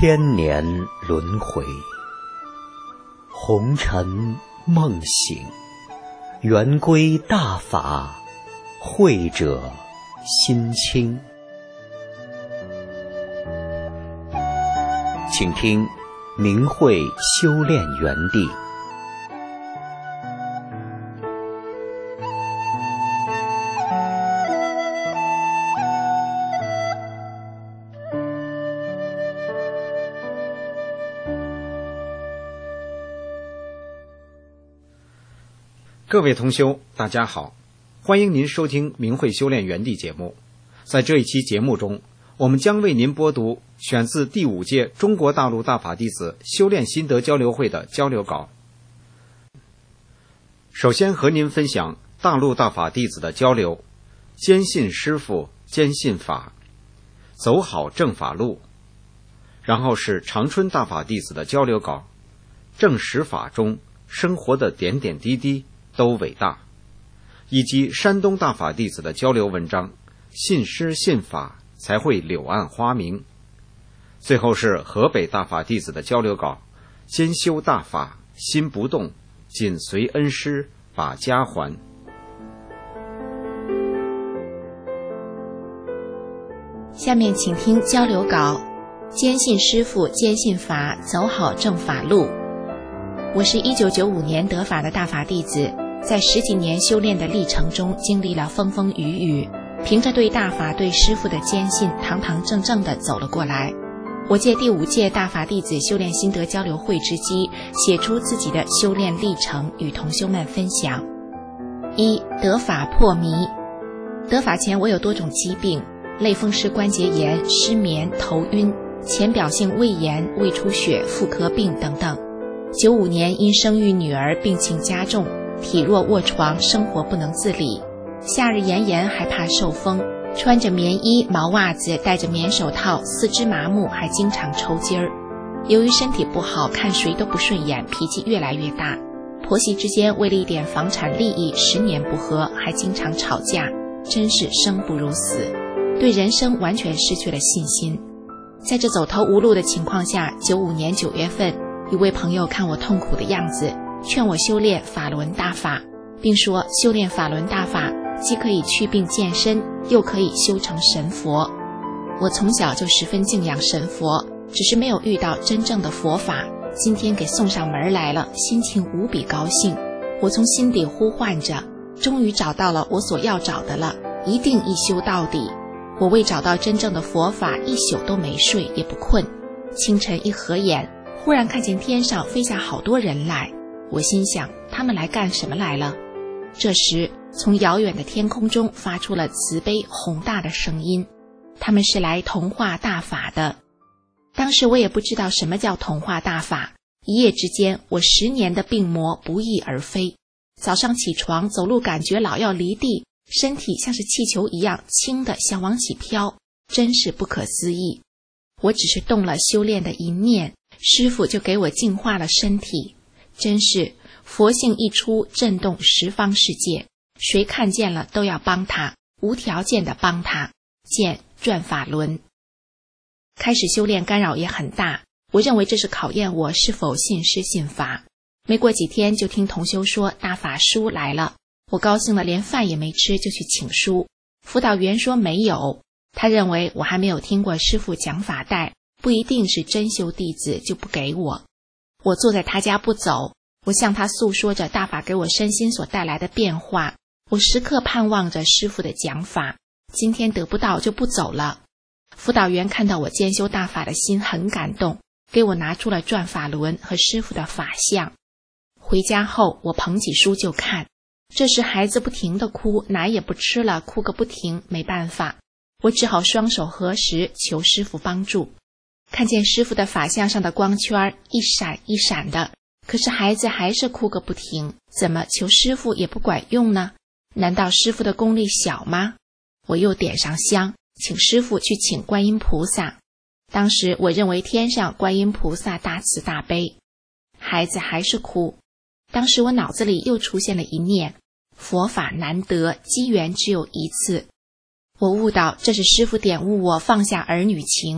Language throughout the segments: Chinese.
千年轮回，红尘梦醒，圆归大法，慧者心清。请听明慧修炼园地。 各位同修，大家好，欢迎您收听明慧修炼园地节目。在这一期节目中，我们将为您播读选自第5届中国大陆大法弟子修炼心得交流会的交流稿。首先和您分享大陆大法弟子的交流：坚信师父，坚信法，走好正法路。然后是长春大法弟子的交流稿：正实法中生活的点点滴滴都伟大，以及山东大法弟子的交流文章：信师信法才会柳暗花明。最后是河北大法弟子的交流稿：兼修大法，心不动，紧随恩师，把家还。 下面请听交流稿：坚信师父，坚信法，走好正法路。我是1995年得法的大法弟子，在10几年修炼的历程中经历了风风雨雨，凭着对大法对师父的坚信，堂堂正正地走了过来。我借第5届大法弟子修炼心得交流会之机，写出自己的修炼历程与同修们分享。1. 得法破迷。得法前我有多种疾病，类风湿关节炎、失眠、头晕、浅表性胃炎、胃出血、妇科病等等。95年因生育女儿病情加重，体弱卧床，生活不能自理，夏日炎炎还怕受风，穿着棉衣毛袜子，戴着棉手套，四肢麻木，还经常抽筋儿。由于身体不好，看谁都不顺眼，脾气越来越大，婆媳之间为了一点房产利益10年不和，还经常吵架，真是生不如死，对人生完全失去了信心。在这走投无路的情况下，95年9月份，一位朋友看我痛苦的样子，劝我修炼法轮大法，并说修炼法轮大法既可以祛病健身，又可以修成神佛。我从小就十分敬仰神佛，只是没有遇到真正的佛法，今天给送上门来了，心情无比高兴。我从心底呼唤着，终于找到了我所要找的了，一定一修到底。我为找到真正的佛法，一宿都没睡也不困。清晨一合眼，忽然看见天上飞下好多人来，我心想他们来干什么来了。这时从遥远的天空中发出了慈悲宏大的声音，他们是来同化大法的。当时我也不知道什么叫同化大法，一夜之间我10年的病魔不翼而飞。早上起床走路感觉老要离地，身体像是气球一样轻的想往起飘，真是不可思议。我只是动了修炼的一念，师父就给我净化了身体，真是佛性一出，震动10方世界，谁看见了都要帮他，无条件的帮他。见转法轮。开始修炼干扰也很大，我认为这是考验我是否信师信法。没过几天就听同修说大法书来了，我高兴了，连饭也没吃就去请书。辅导员说没有，他认为我还没有听过师父讲法带，不一定是真修弟子，就不给我。我坐在他家不走，我向他诉说着大法给我身心所带来的变化，我时刻盼望着师父的讲法，今天得不到就不走了。辅导员看到我兼修大法的心很感动，给我拿出了转法轮和师父的法相。回家后我捧起书就看，这时孩子不停地哭，奶也不吃了，哭个不停，没办法，我只好双手合十求师父帮助。看见师父的法相上的光圈一闪一闪的，可是孩子还是哭个不停，怎么求师父也不管用呢？难道师父的功力小吗？我又点上香，请师父去请观音菩萨。当时我认为天上观音菩萨大慈大悲，孩子还是哭。当时我脑子里又出现了一念，佛法难得，机缘只有一次。我悟到这是师父点悟我放下儿女情，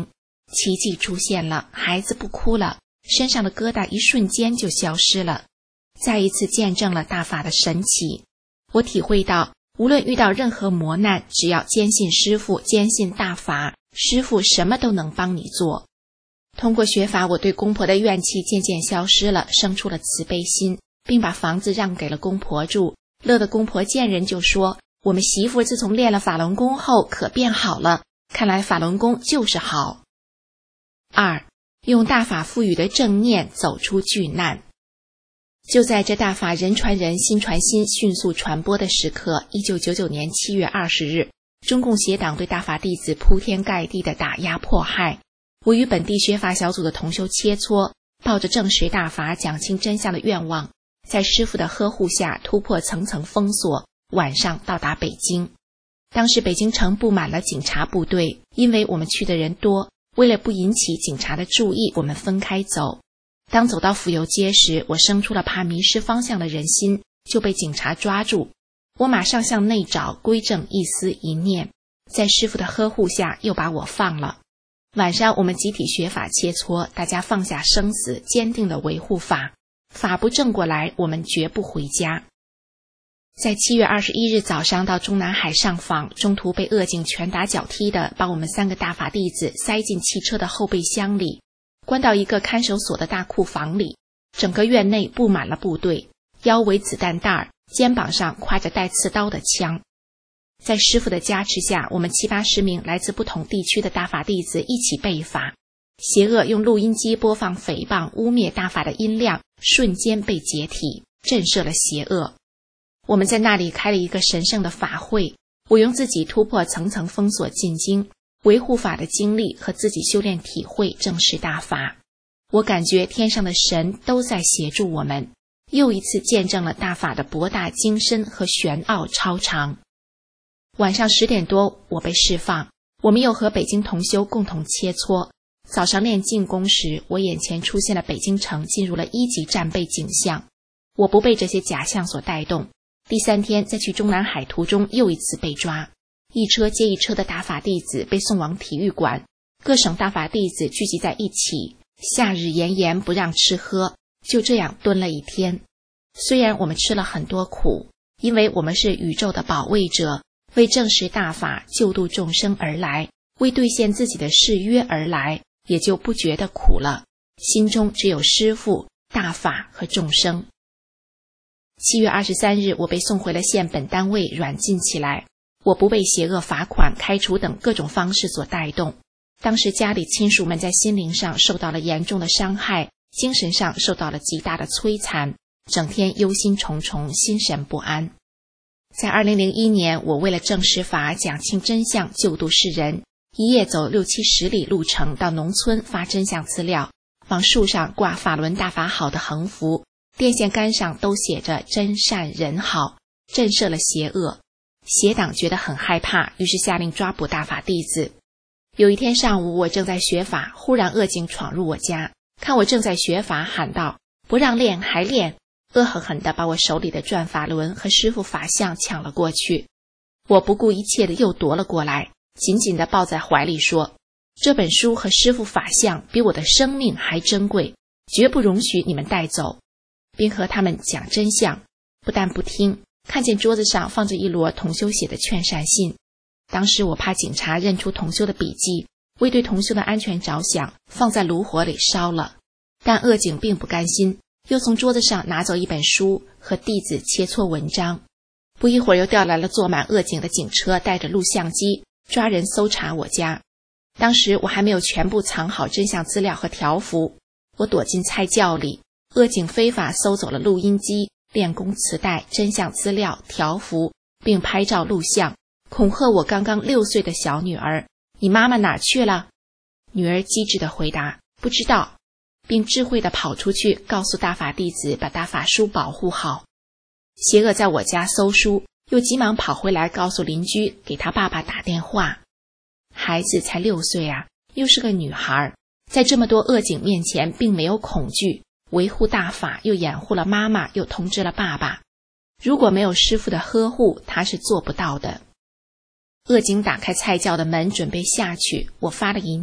奇迹出现了，孩子不哭了，身上的疙瘩一瞬间就消失了，再一次见证了大法的神奇。我体会到，无论遇到任何磨难，只要坚信师父，坚信大法，师父什么都能帮你做。通过学法，我对公婆的怨气渐渐消失了，生出了慈悲心，并把房子让给了公婆住。乐的公婆见人就说，我们媳妇自从练了法轮功后可变好了，看来法轮功就是好。2. 用大法赋予的正念走出巨难。就在这大法人传人心传心迅速传播的时刻，1999年7月20日，中共邪党对大法弟子铺天盖地的打压迫害。我与本地学法小组的同修切磋，抱着证实大法讲清真相的愿望，在师父的呵护下突破层层封锁，晚上到达北京。当时北京城布满了警察部队，因为我们去的人多，为了不引起警察的注意，我们分开走。当走到府右街时，我生出了怕迷失方向的人心，就被警察抓住。我马上向内找，归正一思一念，在师父的呵护下又把我放了。晚上我们集体学法切磋，大家放下生死，坚定地维护法，法不正过来，我们绝不回家。在7月21日早上到中南海上访，中途被恶警拳打脚踢的把我们3个大法弟子塞进汽车的后备箱里，关到一个看守所的大库房里。整个院内布满了部队，腰围子弹袋，肩膀上挎着带刺刀的枪。在师父的加持下，我们70-80名来自不同地区的大法弟子一起背法。邪恶用录音机播放诽谤污蔑大法的音量瞬间被解体，震慑了邪恶。我们在那里开了一个神圣的法会，我用自己突破层层封锁进京，维护法的经历和自己修炼体会证实大法。我感觉天上的神都在协助我们，又一次见证了大法的博大精深和玄奥超常。晚上10点多，我被释放，我们又和北京同修共同切磋。早上练静功时，我眼前出现了北京城进入了1级战备景象。我不被这些假象所带动。第3天在去中南海途中又一次被抓，一车接一车的大法弟子被送往体育馆，各省大法弟子聚集在一起，夏日炎炎不让吃喝，就这样蹲了1天。虽然我们吃了很多苦，因为我们是宇宙的保卫者，为证实大法救度众生而来，为兑现自己的誓约而来，也就不觉得苦了，心中只有师父、大法和众生。7月23日，我被送回了县本单位软禁起来，我不被邪恶罚款、开除等各种方式所带动。当时家里亲属们在心灵上受到了严重的伤害，精神上受到了极大的摧残，整天忧心忡忡，心神不安。在2001年，我为了证实法、讲清真相、救度世人，一夜走60-70里路程到农村发真相资料，往树上挂法轮大法好的横幅，电线杆上都写着真善人好，震慑了邪恶。邪党觉得很害怕，于是下令抓捕大法弟子。有一天上午，我正在学法，忽然恶警闯入我家，看我正在学法，喊道：不让练还练，恶狠狠地把我手里的转法轮和师父法相抢了过去。我不顾一切地又夺了过来，紧紧地抱在怀里说：这本书和师父法相比我的生命还珍贵，绝不容许你们带走，并和他们讲真相。不但不听，看见桌子上放着一摞同修写的劝善信。当时我怕警察认出同修的笔迹，为对同修的安全着想，放在炉火里烧了。但恶警并不甘心，又从桌子上拿走一本书和弟子切磋文章。不一会儿又调来了坐满恶警的警车，带着录像机抓人搜查我家。当时我还没有全部藏好真相资料和条幅，我躲进菜窖里，恶警非法搜走了录音机、练功磁带、真相资料、条幅，并拍照录像，恐吓我刚刚6岁的小女儿：你妈妈哪去了？女儿机智地回答：不知道，并智慧地跑出去告诉大法弟子把大法书保护好。邪恶在我家搜书，又急忙跑回来告诉邻居，给他爸爸打电话。孩子才6岁啊，又是个女孩，在这么多恶警面前并没有恐惧，维护大法，又掩护了妈妈，又通知了爸爸。如果没有师父的呵护，他是做不到的。恶警打开菜窖的门准备下去，我发了一念：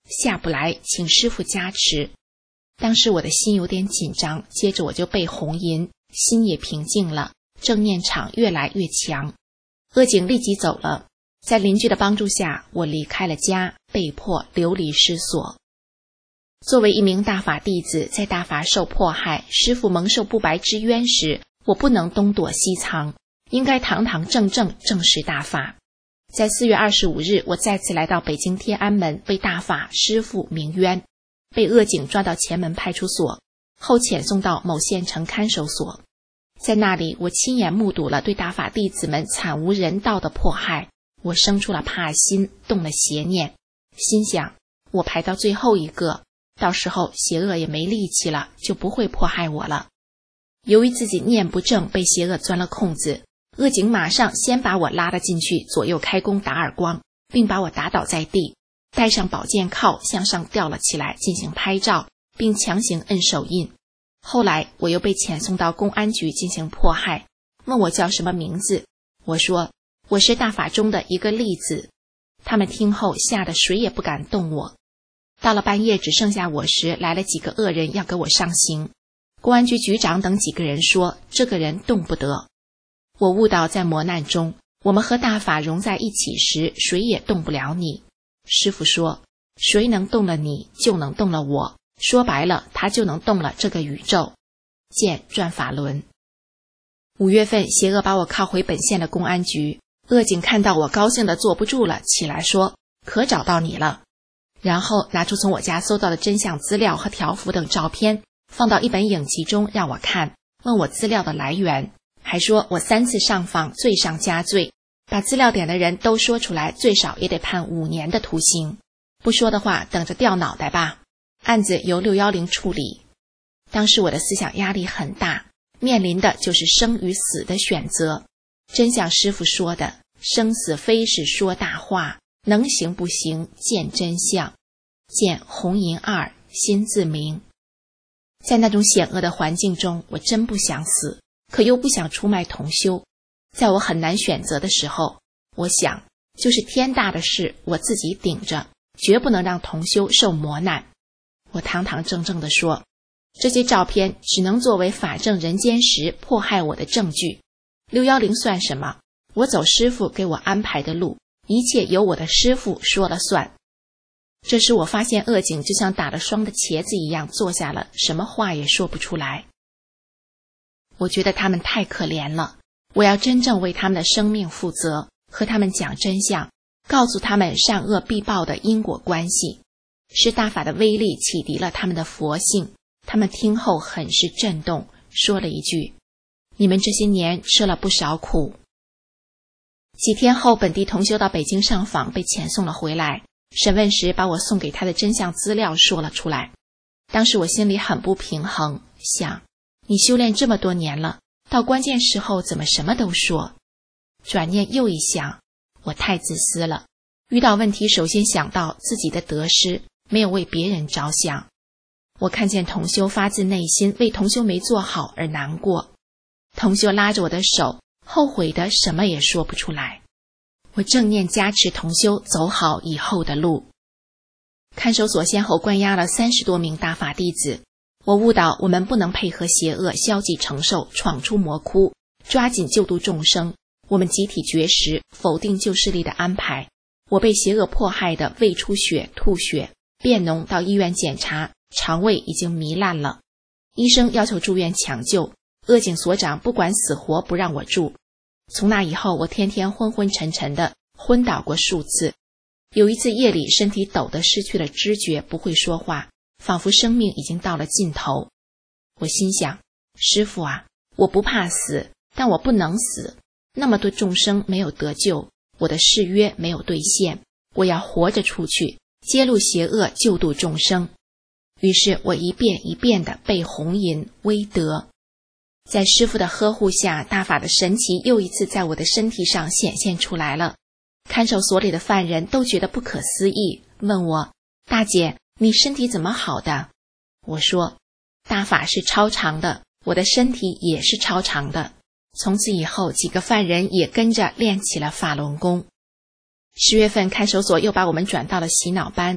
下不来，请师父加持。当时我的心有点紧张，接着我就背红吟，心也平静了，正念场越来越强。恶警立即走了，在邻居的帮助下，我离开了家，被迫流离失所。作为一名大法弟子，在大法受迫害，师父蒙受不白之冤时，我不能东躲西藏，应该堂堂正正正视大法。在4月25日，我再次来到北京天安门为大法师父鸣冤，被恶警抓到前门派出所，后遣送到某县城看守所。在那里，我亲眼目睹了对大法弟子们惨无人道的迫害，我生出了怕心，动了邪念，心想我排到最后一个，到时候邪恶也没力气了，就不会迫害我了。由于自己念不正，被邪恶钻了空子，恶警马上先把我拉了进去，左右开弓打耳光，并把我打倒在地，带上宝剑铐向上吊了起来，进行拍照，并强行摁手印。后来我又被遣送到公安局进行迫害，问我叫什么名字，我说我是大法中的一个弟子。他们听后吓得谁也不敢动我。到了半夜只剩下我时，来了几个恶人要给我上刑。公安局局长等几个人说这个人动不得。我悟到在磨难中，我们和大法融在一起时，谁也动不了你。师父说谁能动了你，就能动了我，说白了，他就能动了这个宇宙。见转法轮。5月份，邪恶把我铐回本县的公安局，恶警看到我高兴得坐不住了，起来说可找到你了，然后拿出从我家搜到的真相资料和条幅等照片，放到一本影集中让我看，问我资料的来源，还说我3次上访罪上加罪，把资料点的人都说出来，最少也得判5年的徒刑，不说的话等着掉脑袋吧。案子由610处理。当时我的思想压力很大，面临的就是生与死的选择。真像师父说的，生死非是说大话，能行不行见真相。见红银2心自明。在那种险恶的环境中，我真不想死，可又不想出卖同修。在我很难选择的时候，我想就是天大的事我自己顶着，绝不能让同修受磨难。我堂堂正正地说，这些照片只能作为法证人间时迫害我的证据。610算什么？我走师父给我安排的路，一切由我的师父说了算。这时我发现恶警就像打了霜的茄子一样坐下了，什么话也说不出来。我觉得他们太可怜了，我要真正为他们的生命负责，和他们讲真相，告诉他们善恶必报的因果关系。是大法的威力启迪了他们的佛性，他们听后很是震动，说了一句：你们这些年吃了不少苦。几天后，本地同修到北京上访，被遣送了回来。审问时把我送给他的真相资料说了出来。当时我心里很不平衡，想你修炼这么多年了，到关键时候怎么什么都说？转念又一想，我太自私了，遇到问题首先想到自己的得失，没有为别人着想。我看见同修发自内心为同修没做好而难过，同修拉着我的手，后悔的什么也说不出来。我正念加持同修走好以后的路。看守所先后关押了30多名大法弟子，我悟到我们不能配合邪恶消极承受，闯出魔窟，抓紧救度众生。我们集体绝食，否定旧势力的安排。我被邪恶迫害的胃出血、吐血，便脓到医院检查，肠胃已经糜烂了。医生要求住院抢救，恶警所长不管死活不让我住。从那以后，我天天昏昏沉沉的，昏倒过数次。有一次夜里，身体抖得失去了知觉，不会说话，仿佛生命已经到了尽头。我心想，师父啊，我不怕死，但我不能死。那么多众生没有得救，我的誓约没有兑现，我要活着出去，揭露邪恶，救度众生。于是我一遍一遍地背红吟威德。在师父的呵护下，大法的神奇又一次在我的身体上显现出来了。看守所里的犯人都觉得不可思议，问我：大姐，你身体怎么好的？我说：大法是超常的，我的身体也是超常的。从此以后，几个犯人也跟着练起了法轮功。10月份，看守所又把我们转到了洗脑班。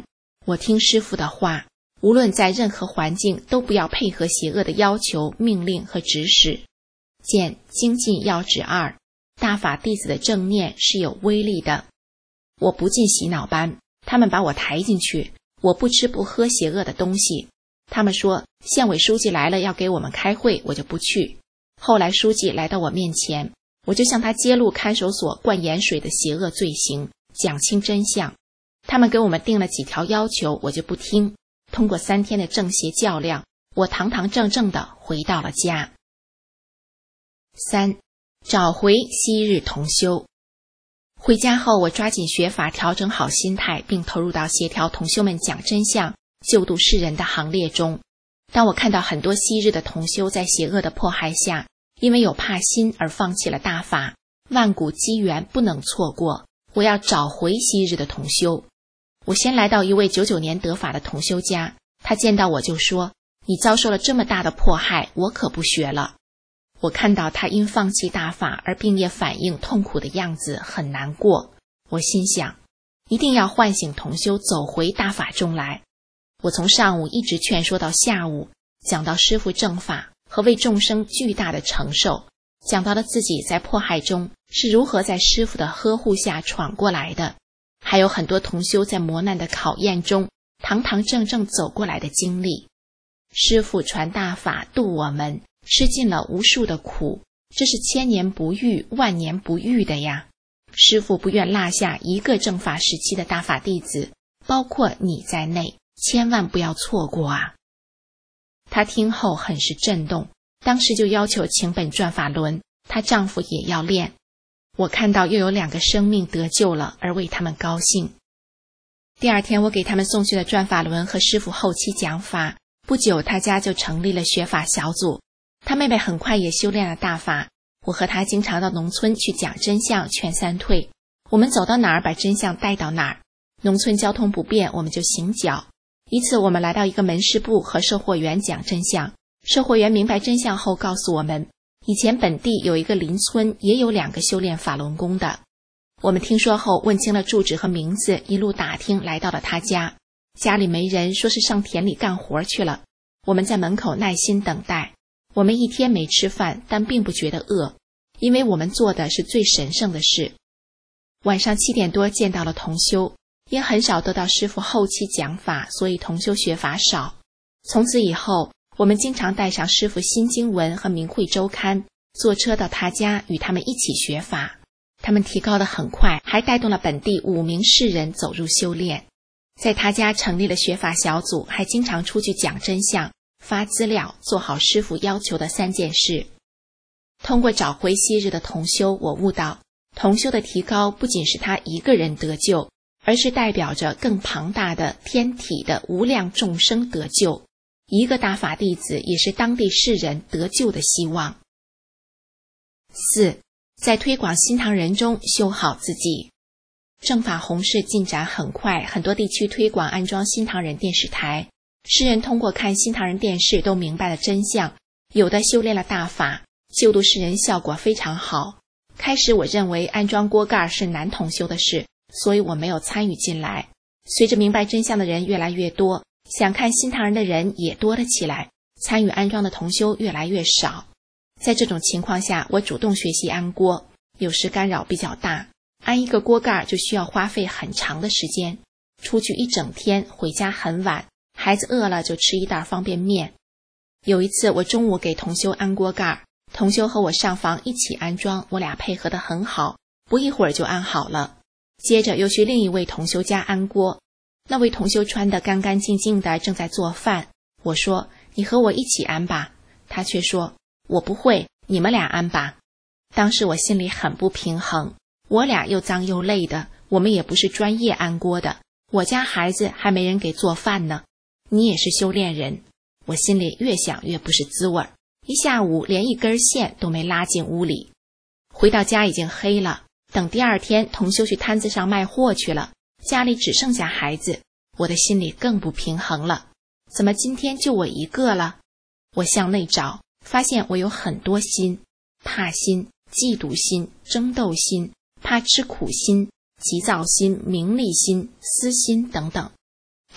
我听师父的话，无论在任何环境都不要配合邪恶的要求、命令和指使。见精进要旨2，大法弟子的正念是有威力的。我不进洗脑班，他们把我抬进去，我不吃不喝邪恶的东西。他们说县委书记来了要给我们开会，我就不去。后来书记来到我面前，我就向他揭露看守所灌盐水的邪恶罪行，讲清真相。他们给我们定了几条要求，我就不听。通过3天的正邪较量，我堂堂正正地回到了家。3. 找回昔日同修。回家后，我抓紧学法，调整好心态，并投入到协调同修们讲真相、救度世人的行列中。当我看到很多昔日的同修在邪恶的迫害下，因为有怕心而放弃了大法，万古机缘不能错过，我要找回昔日的同修。我先来到一位99年得法的同修家，他见到我就说：“你遭受了这么大的迫害，我可不学了。”我看到他因放弃大法而病业反应痛苦的样子，很难过。我心想，一定要唤醒同修走回大法中来。我从上午一直劝说到下午，讲到师父正法和为众生巨大的承受，讲到了自己在迫害中是如何在师父的呵护下闯过来的，还有很多同修在磨难的考验中堂堂正正走过来的经历。师父传大法度我们，吃尽了无数的苦，这是千年不遇、万年不遇的呀。师父不愿落下一个正法时期的大法弟子，包括你在内，千万不要错过啊。她听后很是震动，当时就要求请本转法轮，她丈夫也要练。我看到又有2个生命得救了，而为他们高兴。第2天，我给他们送去了转法轮和师父后期讲法，不久他家就成立了学法小组。他妹妹很快也修炼了大法，我和他经常到农村去讲真相，劝3退。我们走到哪儿把真相带到哪儿。农村交通不便，我们就行脚。一次我们来到一个门市部和售货员讲真相，售货员明白真相后告诉我们，以前本地有一个邻村也有2个修炼法轮功的。我们听说后问清了住址和名字，一路打听来到了他家。家里没人，说是上田里干活去了。我们在门口耐心等待。我们1天没吃饭，但并不觉得饿，因为我们做的是最神圣的事。晚上7点多见到了同修，因很少得到师父后期讲法，所以同修学法少。从此以后，我们经常带上师父新经文和明慧周刊，坐车到他家与他们一起学法。他们提高得很快，还带动了本地5名世人走入修炼。在他家成立了学法小组，还经常出去讲真相，发资料，做好师父要求的3件事。通过找回昔日的同修，我悟到同修的提高不仅是他一个人得救，而是代表着更庞大的天体的无量众生得救。一个大法弟子也是当地世人得救的希望。4. 在推广新唐人中修好自己。正法弘事进展很快，很多地区推广安装新唐人电视台。世人通过看新唐人电视都明白了真相，有的修炼了大法，救度世人效果非常好。开始我认为安装锅盖是男同修的事，所以我没有参与进来。随着明白真相的人越来越多，想看新唐人的人也多了起来，参与安装的同修越来越少。在这种情况下，我主动学习安锅，有时干扰比较大，安一个锅盖就需要花费很长的时间，出去一整天，回家很晚，孩子饿了就吃一袋方便面。有一次我中午给同修安锅盖，同修和我上房一起安装，我俩配合得很好，不一会儿就安好了。接着又去另一位同修家安锅，那位同修穿得干干净净的，正在做饭。我说：“你和我一起安吧。”他却说：“我不会，你们俩安吧。”当时我心里很不平衡，我俩又脏又累的，我们也不是专业安锅的，我家孩子还没人给做饭呢。你也是修炼人，我心里越想越不是滋味，一下午连一根线都没拉进屋里。回到家已经黑了，等第2天同修去摊子上卖货去了，家里只剩下孩子，我的心里更不平衡了。怎么今天就我一个了？我向内找，发现我有很多心，怕心、嫉妒心、争斗心、怕吃苦心、急躁心、名利心、私心等等。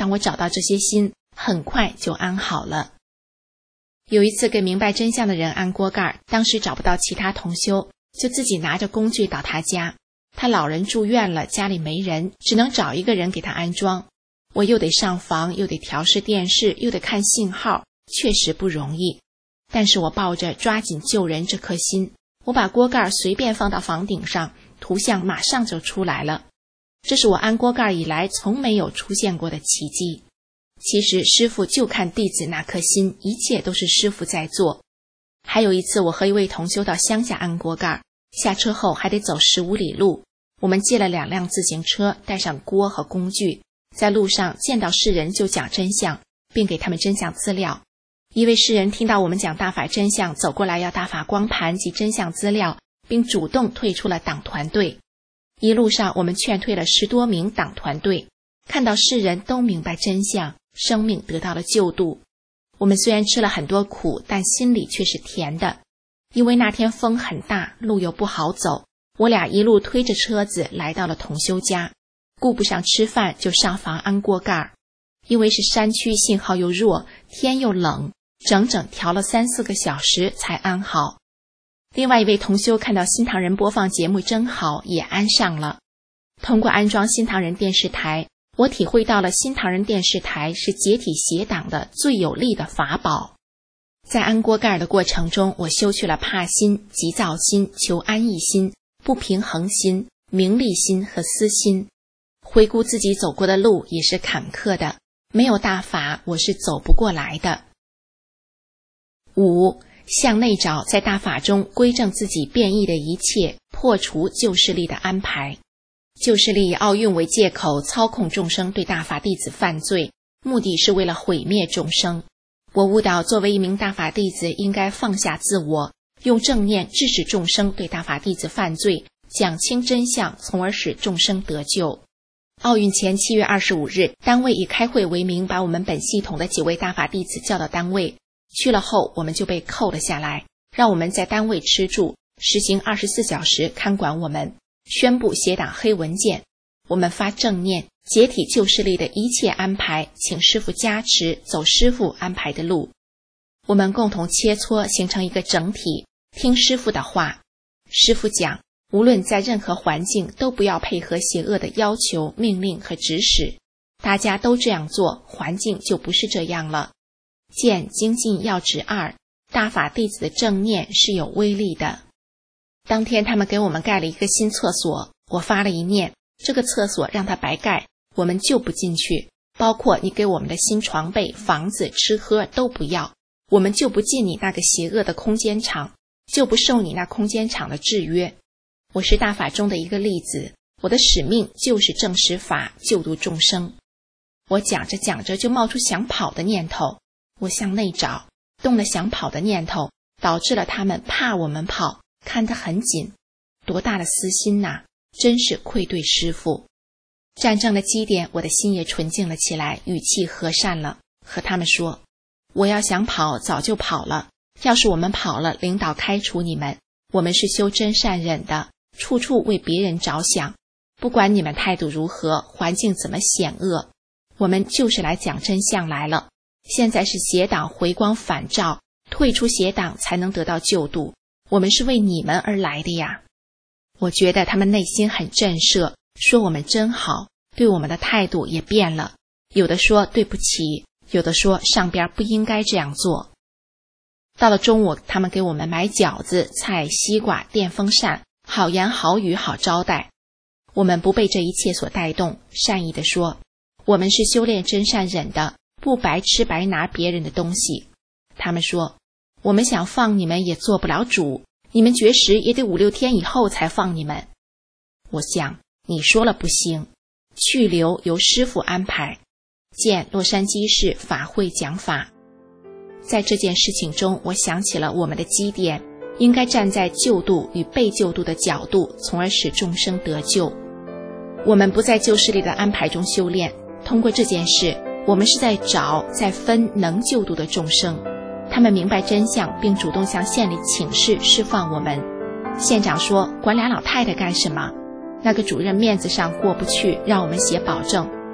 当我找到这些心，很快就安好了。有一次给明白真相的人安锅盖，当时找不到其他同修，就自己拿着工具到他家。他老人住院了，家里没人，只能找一个人给他安装。我又得上房，又得调试电视，又得看信号，确实不容易。但是我抱着抓紧救人这颗心，我把锅盖随便放到房顶上，图像马上就出来了。这是我安锅盖以来从没有出现过的奇迹。其实师父就看弟子那颗心，一切都是师父在做。还有一次，我和一位同修到乡下安锅盖，下车后还得走15里路。我们借了2辆自行车，带上锅和工具，在路上见到世人就讲真相，并给他们真相资料。一位世人听到我们讲大法真相，走过来要大法光盘及真相资料，并主动退出了党团队。一路上我们劝退了10多名党团队，看到世人都明白真相，生命得到了救度。我们虽然吃了很多苦，但心里却是甜的。因为那天风很大，路又不好走，我俩一路推着车子来到了同修家，顾不上吃饭就上房安锅盖。因为是山区，信号又弱，天又冷，整整调了3-4个小时才安好。另外一位同修看到新唐人播放节目真好，也安上了。通过安装新唐人电视台，我体会到了新唐人电视台是解体邪党的最有力的法宝。在安锅盖的过程中，我修去了怕心、急躁心、求安逸心、不平衡心、名利心和私心。回顾自己走过的路也是坎坷的，没有大法我是走不过来的。5. 向内找，在大法中归正自己变异的一切，破除旧势力的安排。旧势力以奥运为借口，操控众生对大法弟子犯罪，目的是为了毁灭众生。我悟到作为一名大法弟子，应该放下自我，用正念制止众生对大法弟子犯罪，讲清真相，从而使众生得救。奥运前7月25日，单位以开会为名，把我们本系统的几位大法弟子叫到单位。去了后，我们就被扣了下来，让我们在单位吃住，实行24小时看管我们，宣布邪党黑文件。我们发正念，解体旧势力的一切安排，请师父加持，走师父安排的路。我们共同切磋，形成一个整体，听师父的话。师父讲，无论在任何环境，都不要配合邪恶的要求、命令和指使。大家都这样做，环境就不是这样了。见精进要旨2，大法弟子的正念是有威力的。当天他们给我们盖了一个新厕所，我发了一念，这个厕所让它白盖，我们就不进去，包括你给我们的新床被、房子、吃喝都不要，我们就不进你那个邪恶的空间场，就不受你那空间场的制约。我是大法中的一个例子，我的使命就是证实法，救度众生。我讲着讲着就冒出想跑的念头，我向内找，动了想跑的念头，导致了他们怕我们跑，看得很紧。多大的私心呐，真是愧对师父。战争的基点，我的心也纯净了起来，语气和善了，和他们说，我要想跑早就跑了，要是我们跑了，领导开除你们。我们是修真善忍的，处处为别人着想，不管你们态度如何，环境怎么险恶，我们就是来讲真相来了。现在是邪党回光返照，退出邪党才能得到救度，我们是为你们而来的呀。我觉得他们内心很震慑，说我们真好，对我们的态度也变了，有的说对不起，有的说上边不应该这样做。到了中午，他们给我们买饺子、菜、西瓜、电风扇，好言好语好招待。我们不被这一切所带动，善意地说，我们是修炼真善忍的，不白吃白拿别人的东西。他们说，我们想放你们也做不了主，你们绝食也得5-6天以后才放你们。我想，你说了不行，去留由师父安排。见洛杉矶市法会讲法。在这件事情中，我想起了我们的基点，应该站在救度与被救度的角度，从而使众生得救。我们不在旧势力的安排中修炼，通过这件事，我们是在找、在分能救度的众生。他们明白真相，并主动向县里请示释放我们。县长说，管俩老太太干什么？那个主任面子上过不去，让我们写保证，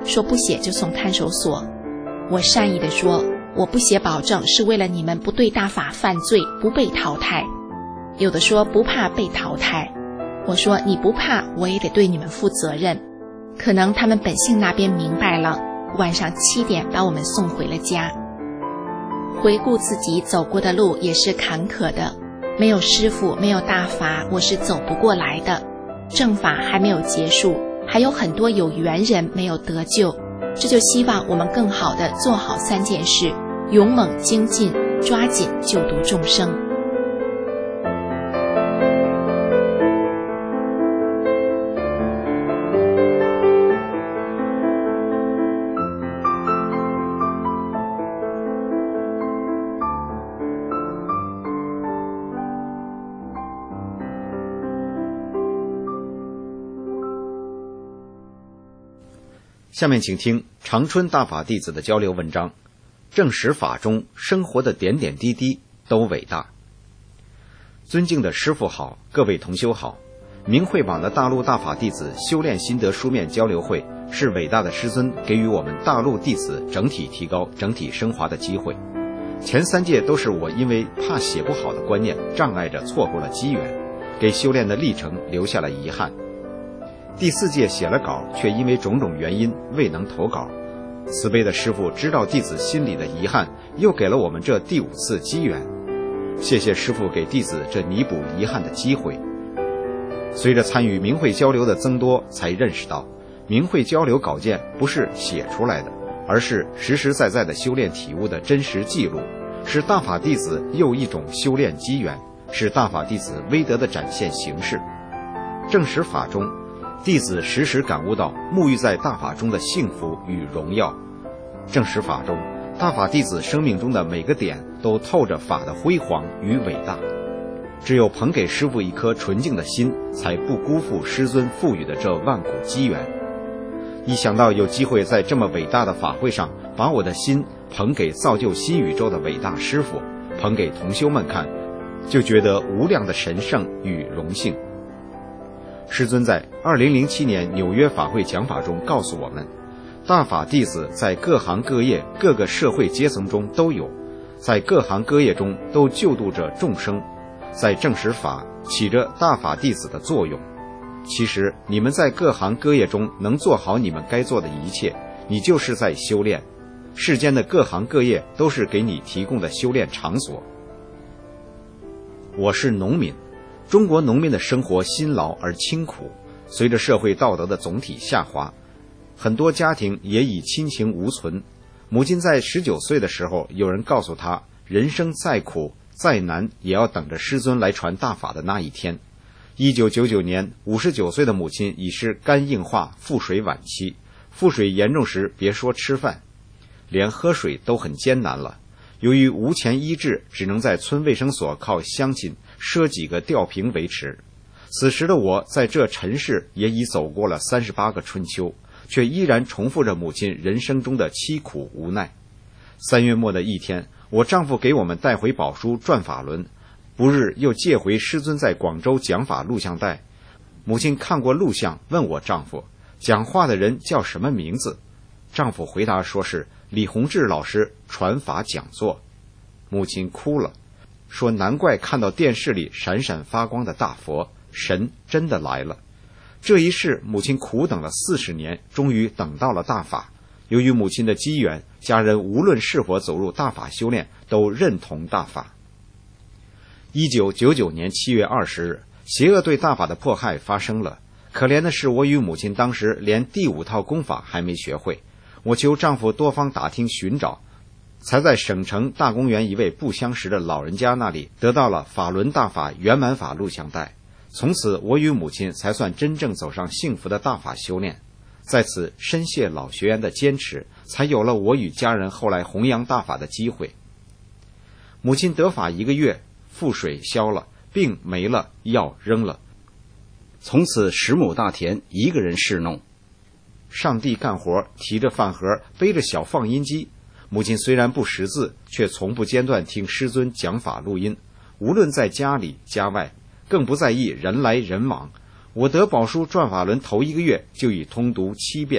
说不写就送看守所。我善意地说，我不写保证是为了你们不对大法犯罪，不被淘汰。有的说不怕被淘汰，我说你不怕，我也得对你们负责任。可能他们本性那边明白了，晚上7点把我们送回了家。回顾自己走过的路也是坎坷的，没有师父，没有大法，我是走不过来的。正法还没有结束，还有很多有缘人没有得救，这就希望我们更好地做好3件事，勇猛精进，抓紧救度众生。 下面请听长春大法弟子的交流文章，正实法中生活的点点滴滴都伟大。尊敬的师父好，各位同修好。明慧网的大陆大法弟子修炼心得书面交流会是伟大的师尊给予我们大陆弟子整体提高、整体升华的机会。前3届都是我因为怕写不好的观念障碍着错过了机缘，给修炼的历程留下了遗憾。第4届写了稿，却因为种种原因未能投稿。慈悲的师父知道弟子心里的遗憾，又给了我们这第5次机缘。谢谢师父给弟子这弥补遗憾的机会。随着参与明慧交流的增多，才认识到明慧交流稿件不是写出来的，而是实实在在的修炼体悟的真实记录，是大法弟子又一种修炼机缘，是大法弟子威德的展现形式。正实法中，弟子时时感悟到沐浴在大法中的幸福与荣耀。正实法中，大法弟子生命中的每个点都透着法的辉煌与伟大。只有捧给师父一颗纯净的心，才不辜负师尊赋予的这万古机缘。一想到有机会在这么伟大的法会上，把我的心捧给造就新宇宙的伟大师父，捧给同修们看，就觉得无量的神圣与荣幸。师尊在2007年纽约法会讲法中告诉我们，大法弟子在各行各业、各个社会阶层中都有，在各行各业中都救度着众生，在正实法起着大法弟子的作用。其实你们在各行各业中能做好你们该做的一切，你就是在修炼。世间的各行各业都是给你提供的修炼场所。我是农民，中国农民的生活辛劳而清苦，随着社会道德的总体下滑，很多家庭也已亲情无存。母亲在19岁的时候，有人告诉她，人生再苦再难，也要等着师尊来传大法的那一天。1999年，59岁的母亲已是肝硬化、腹水晚期，腹水严重时别说吃饭，连喝水都很艰难了。由于无钱医治，只能在村卫生所靠乡亲赊几个吊瓶维持。此时的我在这尘世也已走过了38个春秋，却依然重复着母亲人生中的凄苦无奈。3月末的一天，我丈夫给我们带回宝书转法轮，不日又借回师尊在广州讲法录像带。母亲看过录像，问我丈夫讲话的人叫什么名字。丈夫回答说是李洪志老师传法讲座。母亲哭了，说难怪看到电视里闪闪发光的大佛，神真的来了。这一世母亲苦等了40年，终于等到了大法。由于母亲的机缘，家人无论是否走入大法修炼，都认同大法。1999年7月20日，邪恶对大法的迫害发生了。可怜的是，我与母亲当时连第5套功法还没学会。我求丈夫多方打听寻找，才在省城大公园一位不相识的老人家那里得到了法轮大法圆满法录像带。从此我与母亲才算真正走上幸福的大法修炼。在此深谢老学员的坚持，才有了我与家人后来弘扬大法的机会。母亲得法1个月，腹水消了，病没了，药扔了，从此10亩大田一个人侍弄。上地干活，提着饭盒，背着小放音机。母亲虽然不识字，却从不间断听师尊讲法录音，无论在家里家外，更不在意人来人往。我得宝书转法轮头1个月就已通读7遍，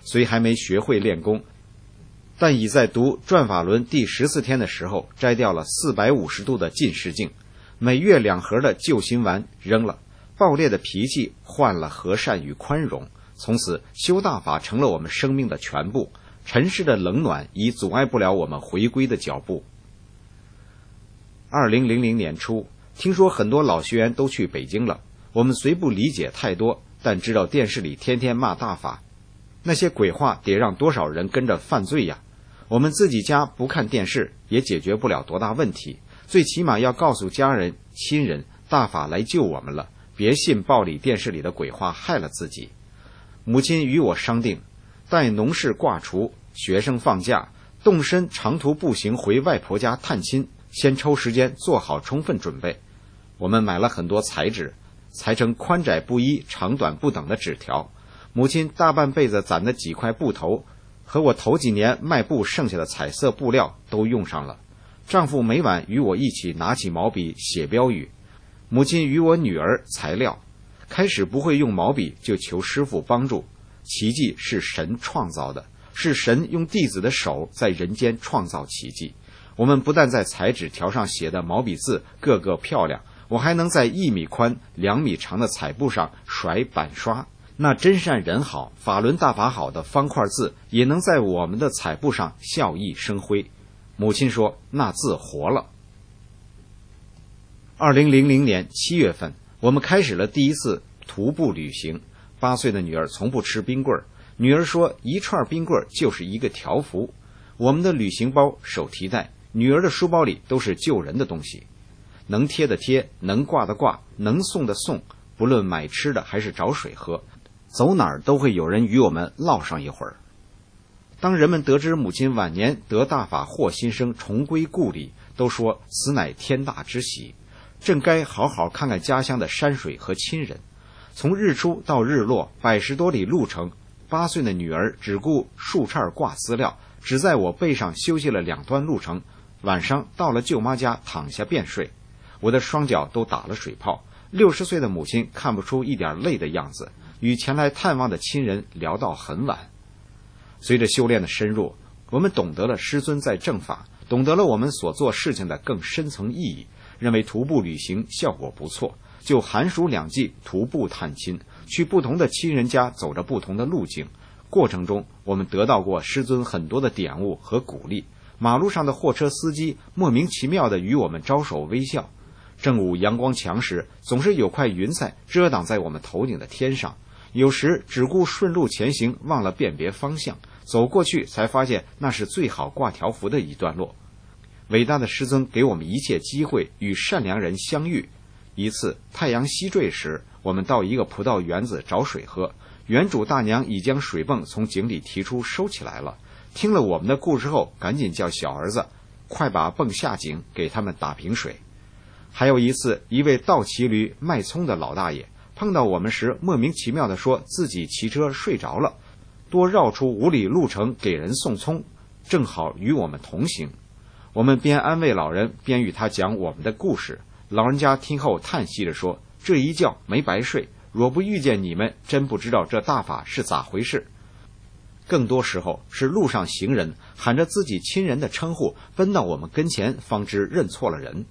虽还没学会练功，但已在读转法轮第14天的时候摘掉了450度的近视镜，每月2盒的救心丸扔了，暴烈的脾气换了和善与宽容。从此修大法成了我们生命的全部，尘世的冷暖已阻碍不了我们回归的脚步。2000年初，听说很多老学员都去北京了，我们虽不理解太多，但知道电视里天天骂大法，那些鬼话得让多少人跟着犯罪呀。我们自己家不看电视也解决不了多大问题，最起码要告诉家人亲人，大法来救我们了，别信报里电视里的鬼话害了自己。母亲与我商定，待农事挂除，学生放假，动身长途步行回外婆家探亲，先抽时间做好充分准备。我们买了很多彩纸，裁成宽窄不一、长短不等的纸条。母亲大半辈子攒的几块布头和我头几年卖布剩下的彩色布料都用上了。丈夫每晚与我一起拿起毛笔写标语，母亲与我女儿材料。开始不会用毛笔，就求师父帮助。奇迹是神创造的，是神用弟子的手在人间创造奇迹。我们不但在彩纸条上写的毛笔字个个漂亮，我还能在1米宽2米长的彩布上甩板刷，那真善人好，法轮大法好的方块字也能在我们的彩布上笑意生辉。母亲说那字活了。2000年7月份，我们开始了第一次徒步旅行。8岁的女儿从不吃冰棍，女儿说一串冰棍就是一个条幅。我们的旅行包、手提袋、女儿的书包里都是救人的东西，能贴的贴，能挂的挂，能送的送，不论买吃的还是找水喝，走哪儿都会有人与我们唠上一会儿。当人们得知母亲晚年得大法获新生，重归故里，都说此乃天大之喜，正该好好看看家乡的山水和亲人。从日出到日落100多里路程，8岁的女儿只顾树杈挂资料，只在我背上休息了2段路程，晚上到了舅妈家躺下便睡。我的双脚都打了水泡。60岁的母亲看不出一点累的样子，与前来探望的亲人聊到很晚。随着修炼的深入，我们懂得了师尊在正法，懂得了我们所做事情的更深层意义，认为徒步旅行效果不错，就寒暑2季徒步探亲，去不同的亲人家走着不同的路径。过程中我们得到过师尊很多的点悟和鼓励，马路上的货车司机莫名其妙地与我们招手微笑。正午阳光强时，总是有块云彩遮挡在我们头顶的天上，有时只顾顺路前行，忘了辨别方向，走过去才发现那是最好挂条幅的一段路。伟大的师尊给我们一切机会与善良人相遇。一次太阳西坠时，我们到一个葡萄园子找水喝，园主大娘已将水泵从井里提出收起来了。听了我们的故事后，赶紧叫小儿子快把泵下井，给他们打瓶水。还有一次，一位倒骑驴卖葱的老大爷碰到我们时，莫名其妙地说自己骑车睡着了，多绕出5里路程给人送葱，正好与我们同行。我们边安慰老人，边与他讲我们的故事。老人家听后叹息着说，这一觉没白睡，若不遇见你们，真不知道这大法是咋回事。更多时候是路上行人喊着自己亲人的称呼，奔到我们跟前，方知认错了人。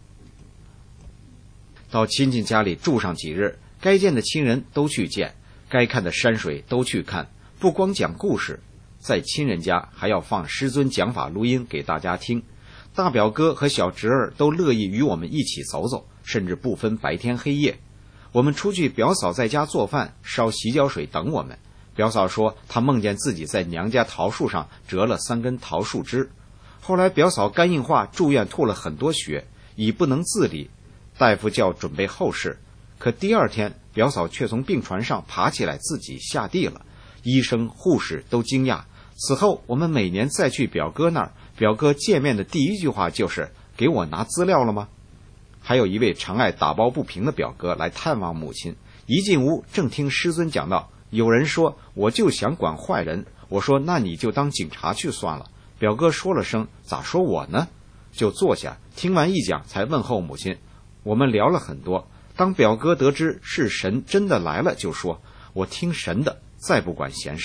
到亲戚家里住上几日，该见的亲人都去见，该看的山水都去看，不光讲故事，在亲人家还要放师尊讲法录音给大家听。大表哥和小侄儿都乐意与我们一起走走，甚至不分白天黑夜。我们出去，表嫂在家做饭烧洗脚水等我们。表嫂说她梦见自己在娘家桃树上折了3根桃树枝，后来表嫂肝硬化住院，吐了很多血，已不能自理，大夫叫准备后事。可第2天表嫂却从病床上爬起来自己下地了，医生护士都惊讶。此后我们每年再去表哥那儿，表哥见面的第一句话就是给我拿资料了吗？还有一位常爱打抱不平的表哥来探望母亲，一进屋正听师尊讲到，有人说我就想管坏人，我说那你就当警察去算了。表哥说了声咋说我呢，就坐下，听完一讲才问候母亲。我们聊了很多，当表哥得知是神真的来了，就说我听神的，再不管闲事了，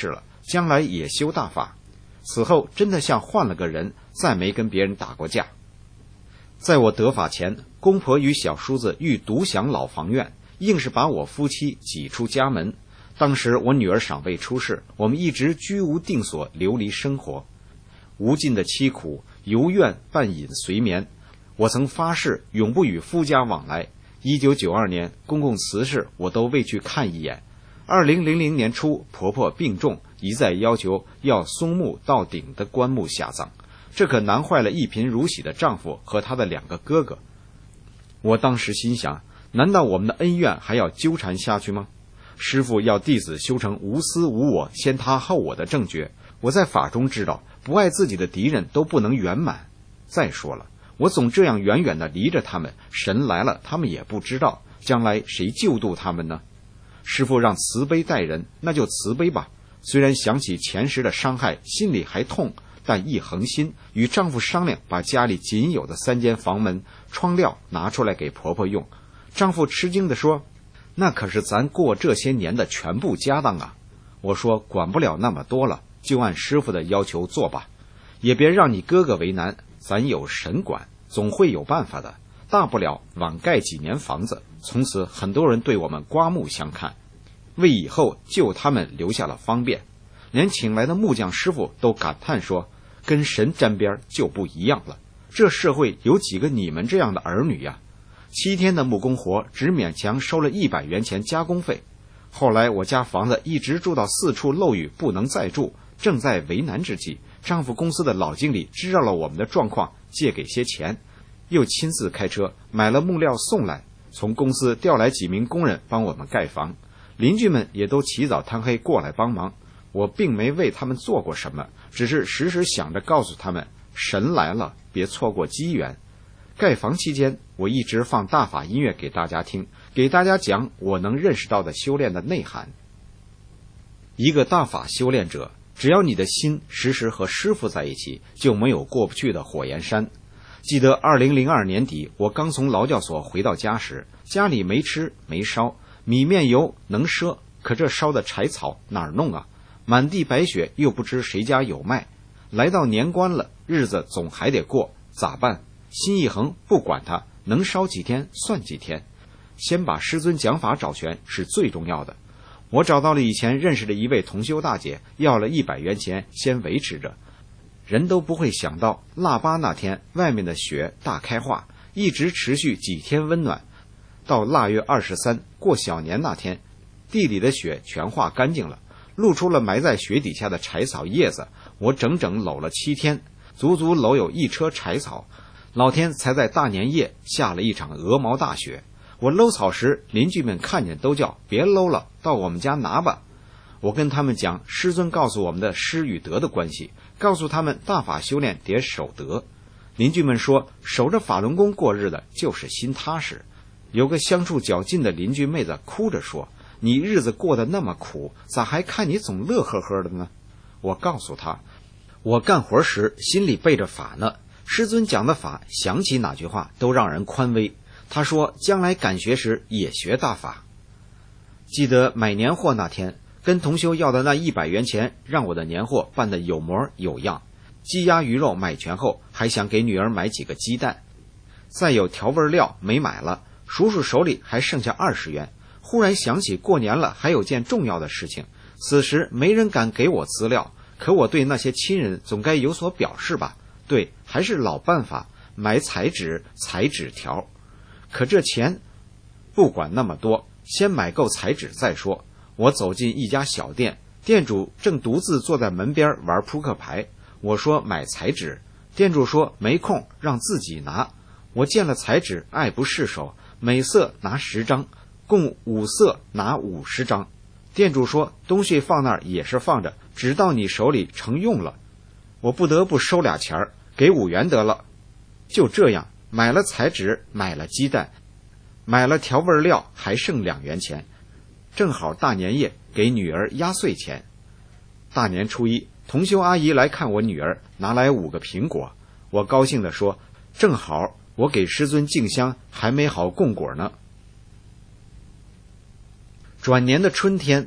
将来也修大法。此后真的像换了个人，再没跟别人打过架。在我得法前，公婆与小叔子欲独享老房院，硬是把我夫妻挤出家门。当时我女儿尚未出世，我们一直居无定所，流离生活，无尽的凄苦，由怨伴饮随眠。我曾发誓永不与夫家往来。1992年公共辞世，我都未去看一眼。2000年初，婆婆病重，一再要求要松木到顶的棺木下葬，这可难坏了一贫如洗的丈夫和他的2个哥哥。我当时心想，难道我们的恩怨还要纠缠下去吗？师父要弟子修成无私无我，先他后我的正觉。我在法中知道，不爱自己的敌人都不能圆满。再说了，我总这样远远地离着他们，神来了他们也不知道，将来谁救度他们呢？师父让慈悲待人，那就慈悲吧。虽然想起前时的伤害，心里还痛，但一横心，与丈夫商量，把家里仅有的3间房门窗料拿出来给婆婆用。丈夫吃惊地说，那可是咱过这些年的全部家当啊。我说管不了那么多了，就按师父的要求做吧，也别让你哥哥为难，咱有神管，总会有办法的。大不了晚盖几年房子。从此很多人对我们刮目相看，为以后救他们留下了方便。连请来的木匠师傅都感叹说，跟神沾边就不一样了，这社会有几个你们这样的儿女呀？7天的木工活只勉强收了100元钱加工费。后来我家房子一直住到4处漏雨不能再住，正在为难之际，丈夫公司的老经理知道了我们的状况，借给些钱，又亲自开车买了木料送来，从公司调来几名工人帮我们盖房。邻居们也都起早贪黑过来帮忙。我并没为他们做过什么，只是时时想着告诉他们，神来了，别错过机缘。盖房期间，我一直放大法音乐给大家听，给大家讲我能认识到的修炼的内涵。一个大法修炼者，只要你的心时时和师父在一起，就没有过不去的火焰山。记得2002年底，我刚从劳教所回到家时，家里没吃没烧，米面油能赊，可这烧的柴草哪儿弄啊？满地白雪，又不知谁家有卖。来到年关了，日子总还得过，咋办？心一横，不管它，能烧几天算几天。先把师尊讲法找全是最重要的。我找到了以前认识的一位同修大姐，要了100元钱先维持着。人都不会想到，腊八那天外面的雪大开化，一直持续几天温暖。到腊月23过小年那天，地里的雪全化干净了，露出了埋在雪底下的柴草叶子。我整整搂了7天，足足搂有1车柴草。老天才在大年夜下了一场鹅毛大雪。我搂草时，邻居们看见都叫别搂了，到我们家拿吧。我跟他们讲师尊告诉我们的师与德的关系，告诉他们大法修炼得守德。邻居们说，守着法轮功过日子就是心踏实。有个相处较近的邻居妹子哭着说，你日子过得那么苦，咋还看你总乐呵呵的呢？我告诉她，我干活时心里背着法呢，师尊讲的法，想起哪句话都让人宽慰。他说将来赶学时也学大法。记得买年货那天，跟同修要的那100元钱，让我的年货办得有模有样。鸡鸭鱼肉买全后，还想给女儿买几个鸡蛋。再有调味料没买了，叔叔手里还剩下20元。忽然想起过年了还有件重要的事情，此时没人敢给我资料，可我对那些亲人总该有所表示吧。对，还是老办法，买彩纸彩纸条。可这钱不管那么多，先买够彩纸再说。我走进一家小店，店主正独自坐在门边玩扑克牌。我说买彩纸，店主说没空，让自己拿。我见了彩纸爱不释手，每色拿10张，共5色拿50张。店主说东西放那儿也是放着，直到你手里成用了。我不得不收俩钱儿，给5元得了。就这样买了彩纸，买了鸡蛋，买了调味料，还剩2元钱，正好大年夜给女儿压岁钱。大年初一，同修阿姨来看我女儿，拿来5个苹果。我高兴地说，正好我给师尊敬香，还没好供果呢。转年的春天，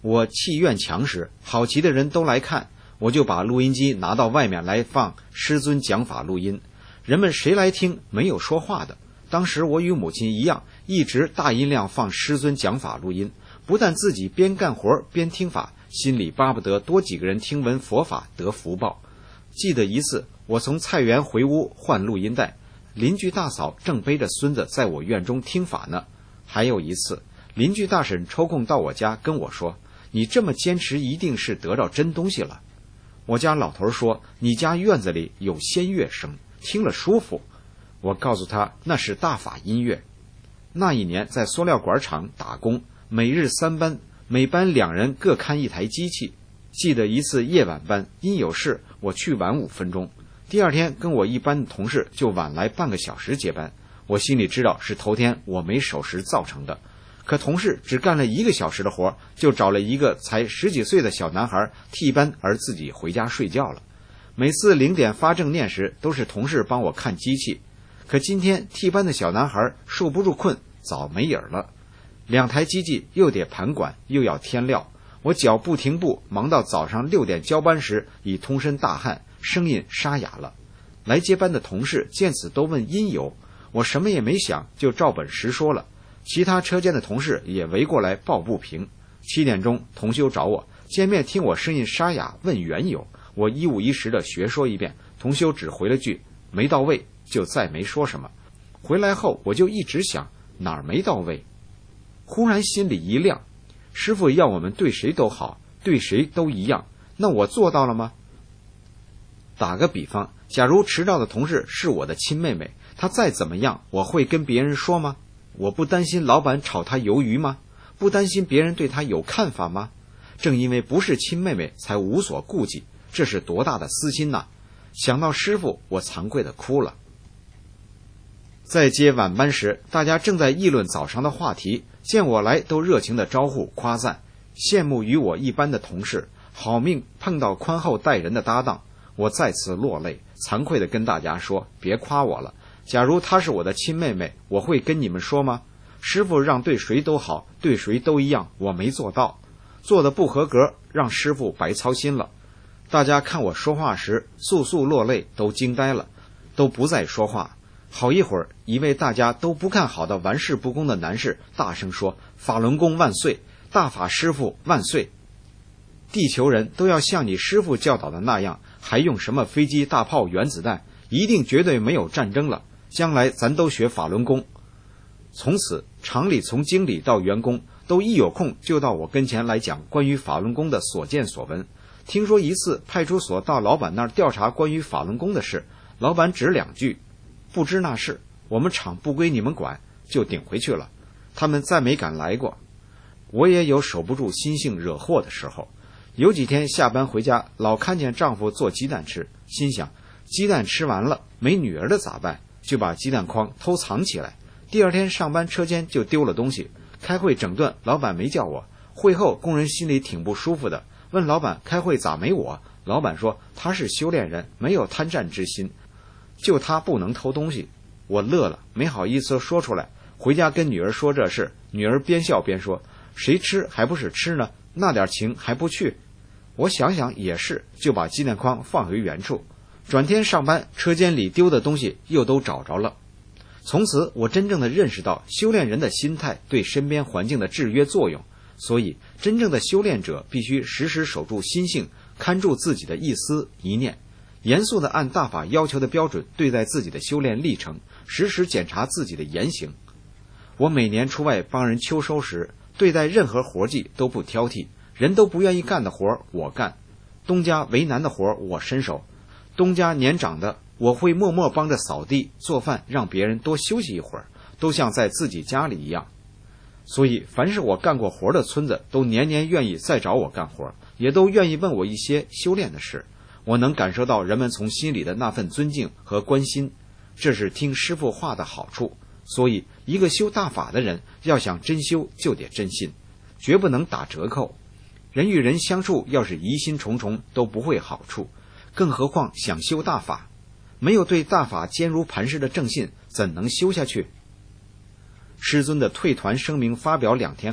我砌院墙时，好奇的人都来看，我就把录音机拿到外面来放师尊讲法录音，人们谁来听没有说话的。当时我与母亲一样，一直大音量放师尊讲法录音，不但自己边干活边听法，心里巴不得多几个人听闻佛法得福报。记得一次，我从菜园回屋换录音带，邻居大嫂正背着孙子在我院中听法呢。还有一次，邻居大婶抽空到我家跟我说，你这么坚持一定是得着真东西了。我家老头说，你家院子里有仙乐声，听了舒服。我告诉他那是大法音乐。那一年在塑料管厂打工，每日3班，每班2人各看一台机器。记得一次夜晚班，因有事我去晚5分钟，第二天跟我一班的同事就晚来半个小时接班。我心里知道是头天我没守时造成的，可同事只干了1个小时的活，就找了一个才10几岁的小男孩替班，而自己回家睡觉了。每次0点发正念时，都是同事帮我看机器，可今天替班的小男孩受不住困，早没影了。2台机器又得盘管，又要添料，我脚不停步，忙到早上6点交班时，已通身大汗，声音沙哑了。来接班的同事见此都问因由，我什么也没想，就照本实说了。其他车间的同事也围过来抱不平。7点钟，同修找我见面，听我声音沙哑，问缘由，我一五一十的学说一遍，同修只回了句没到位，就再没说什么。回来后我就一直想哪儿没到位，忽然心里一亮，师父要我们对谁都好，对谁都一样，那我做到了吗？打个比方，假如迟到的同事是我的亲妹妹，她再怎么样，我会跟别人说吗？我不担心老板炒她鱿鱼吗？不担心别人对她有看法吗？正因为不是亲妹妹，才无所顾忌，这是多大的私心呐！想到师父，我惭愧地哭了。在接晚班时，大家正在议论早上的话题，见我来都热情地招呼夸赞，羡慕与我一般的同事，好命碰到宽厚待人的搭档。我再次落泪，惭愧地跟大家说，别夸我了，假如她是我的亲妹妹，我会跟你们说吗？师父让对谁都好，对谁都一样，我没做到，做的不合格，让师父白操心了。大家看我说话时簌簌落泪，都惊呆了，都不再说话。好一会儿，一位大家都不看好的玩世不恭的男士大声说，法轮功万岁，大法师父万岁。地球人都要像你师父教导的那样，还用什么飞机大炮原子弹，一定绝对没有战争了，将来咱都学法轮功。从此厂里从经理到员工都一有空就到我跟前来讲关于法轮功的所见所闻。听说一次派出所到老板那儿调查关于法轮功的事，老板只2句，不知那事，我们厂不归你们管，就顶回去了。他们再没敢来过。我也有守不住心性惹祸的时候，有几天下班回家，老看见丈夫做鸡蛋吃，心想鸡蛋吃完了没女儿的咋办，就把鸡蛋筐偷藏起来。第二天上班车间就丢了东西，开会整顿，老板没叫我。会后工人心里挺不舒服的，问老板开会咋没我？老板说他是修炼人，没有贪占之心，就他不能偷东西。我乐了，没好意思说出来。回家跟女儿说这事，女儿边笑边说，谁吃还不是吃呢，那点情还不去。我想想也是，就把鸡蛋筐放回原处。转天上班，车间里丢的东西又都找着了。从此我真正的认识到修炼人的心态对身边环境的制约作用，所以真正的修炼者必须时时守住心性，看住自己的一思一念，严肃地按大法要求的标准对待自己的修炼历程，时时检查自己的言行。我每年出外帮人秋收时，对待任何活计都不挑剔，人都不愿意干的活我干，东家为难的活我伸手，东家年长的我会默默帮着扫地做饭，让别人多休息一会儿，都像在自己家里一样。所以凡是我干过活的村子都年年愿意再找我干活，也都愿意问我一些修炼的事。我能感受到人们从心里的那份尊敬和关心，这是听师父话的好处。所以一个修大法的人要想真修就得真信，绝不能打折扣。人与人相处要是疑心重重都不会好处，更何况想修大法，没有对大法坚如磐石的正信，怎能修下去？师尊的退团声明发表2天后，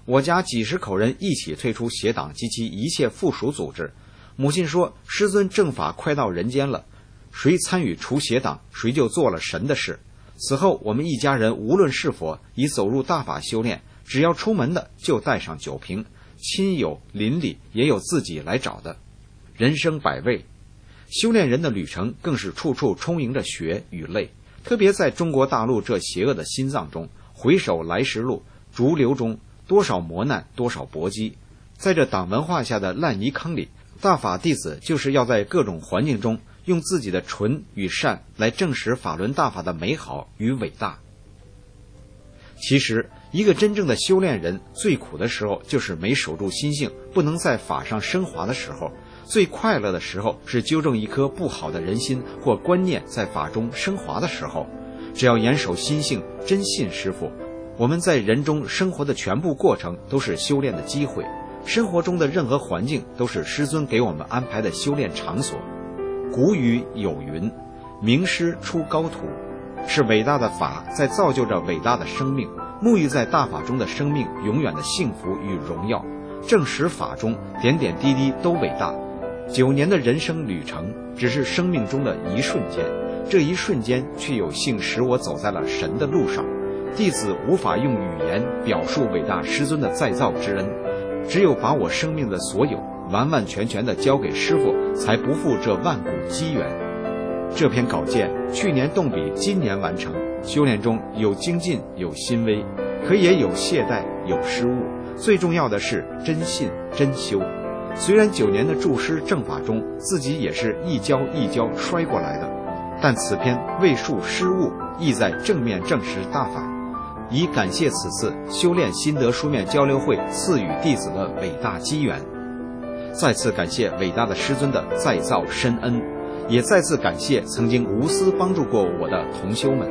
我家几十口人一起退出邪党及其一切附属组织。母亲说，师尊正法快到人间了，谁参与除邪党，谁就做了神的事。此后我们一家人无论是否已走入大法修炼，只要出门的就带上酒瓶，亲友邻里也有自己来找的。人生百味，修炼人的旅程更是处处充盈着血与泪。特别在中国大陆这邪恶的心脏中，回首来时路，逐流中多少磨难，多少搏击。在这党文化下的烂泥坑里，大法弟子就是要在各种环境中用自己的纯与善来证实法轮大法的美好与伟大。其实一个真正的修炼人最苦的时候就是没守住心性，不能在法上升华的时候。最快乐的时候是纠正一颗不好的人心或观念在法中升华的时候。只要严守心性，真信师父，我们在人中生活的全部过程都是修炼的机会，生活中的任何环境都是师尊给我们安排的修炼场所。古语有云，名师出高徒，是伟大的法在造就着伟大的生命，沐浴在大法中的生命永远的幸福与荣耀。正实法中点点滴滴都伟大。9年的人生旅程只是生命中的一瞬间，这一瞬间却有幸使我走在了神的路上。弟子无法用语言表述伟大师尊的再造之恩，只有把我生命的所有完完全全地交给师父，才不负这万古机缘。这篇稿件去年动笔，今年完成。修炼中有精进，有欣慰，可也有懈怠，有失误，最重要的是真信真修。虽然9年的注师正法中，自己也是一跤一跤摔过来的，但此篇未述失误，意在正面证实大法，以感谢此次修炼心得书面交流会赐予弟子的伟大机缘。再次感谢伟大的师尊的再造深恩，也再次感谢曾经无私帮助过我的同修们。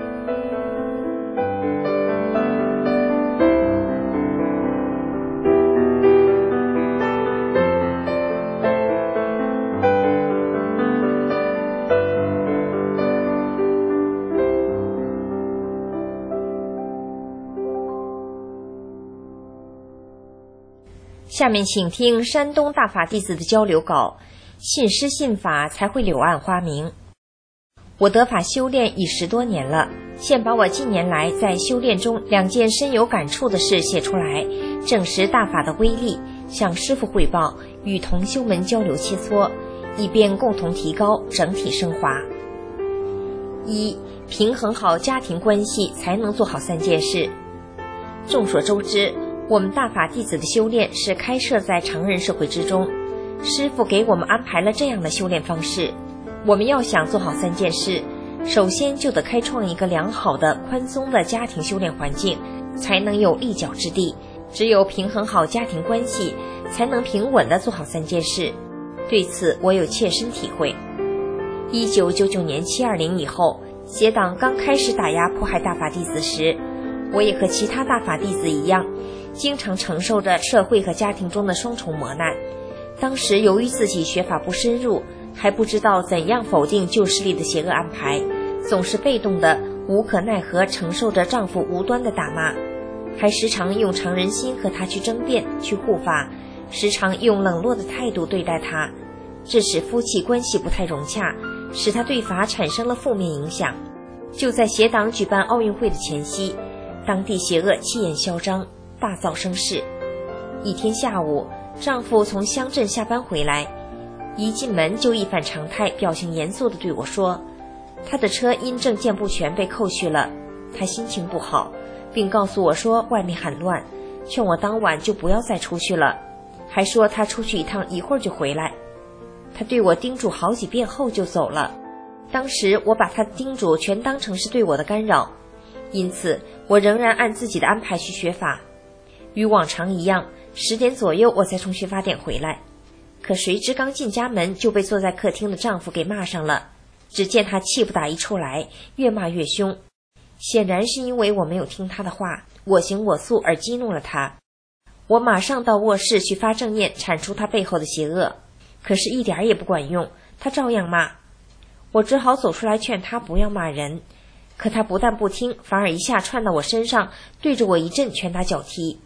下面请听山东大法弟子的交流稿，信师信法才会柳暗花明。我得法修炼已10多年了，现把我近年来在修炼中2件深有感触的事写出来，证实大法的威力，向师父汇报，与同修们交流切磋，以便共同提高，整体升华。1. 平衡好家庭关系，才能做好3件事。众所周知，我们大法弟子的修炼是开设在常人社会之中，师父给我们安排了这样的修炼方式。我们要想做好3件事，首先就得开创一个良好的宽松的家庭修炼环境，才能有立脚之地。只有平衡好家庭关系，才能平稳地做好3件事。对此我有切身体会。1999年720以后，邪党刚开始打压迫害大法弟子时，我也和其他大法弟子一样，经常承受着社会和家庭中的双重磨难。当时由于自己学法不深入，还不知道怎样否定旧势力的邪恶安排，总是被动的无可奈何承受着丈夫无端的打骂，还时常用常人心和他去争辩去护法，时常用冷落的态度对待他，致使夫妻关系不太融洽，使他对法产生了负面影响。就在邪党举办奥运会的前夕，当地邪恶气焰嚣张，大造声势。一天下午，丈夫从乡镇下班回来，一进门就一反常态，表情严肃地对我说，他的车因证件不全被扣去了，他心情不好，并告诉我说外面很乱，劝我当晚就不要再出去了，还说他出去一趟一会儿就回来。他对我叮嘱好几遍后就走了。当时我把他的叮嘱全当成是对我的干扰，因此我仍然按自己的安排去学法。与往常一样，10点左右我才从学法点回来。可谁知刚进家门就被坐在客厅的丈夫给骂上了，只见他气不打一处来，越骂越凶。显然是因为我没有听他的话，我行我素而激怒了他。我马上到卧室去发正念，铲除他背后的邪恶，可是一点也不管用，他照样骂。我只好走出来劝他不要骂人，可他不但不听，反而一下窜到我身上，对着我一阵拳打脚踢。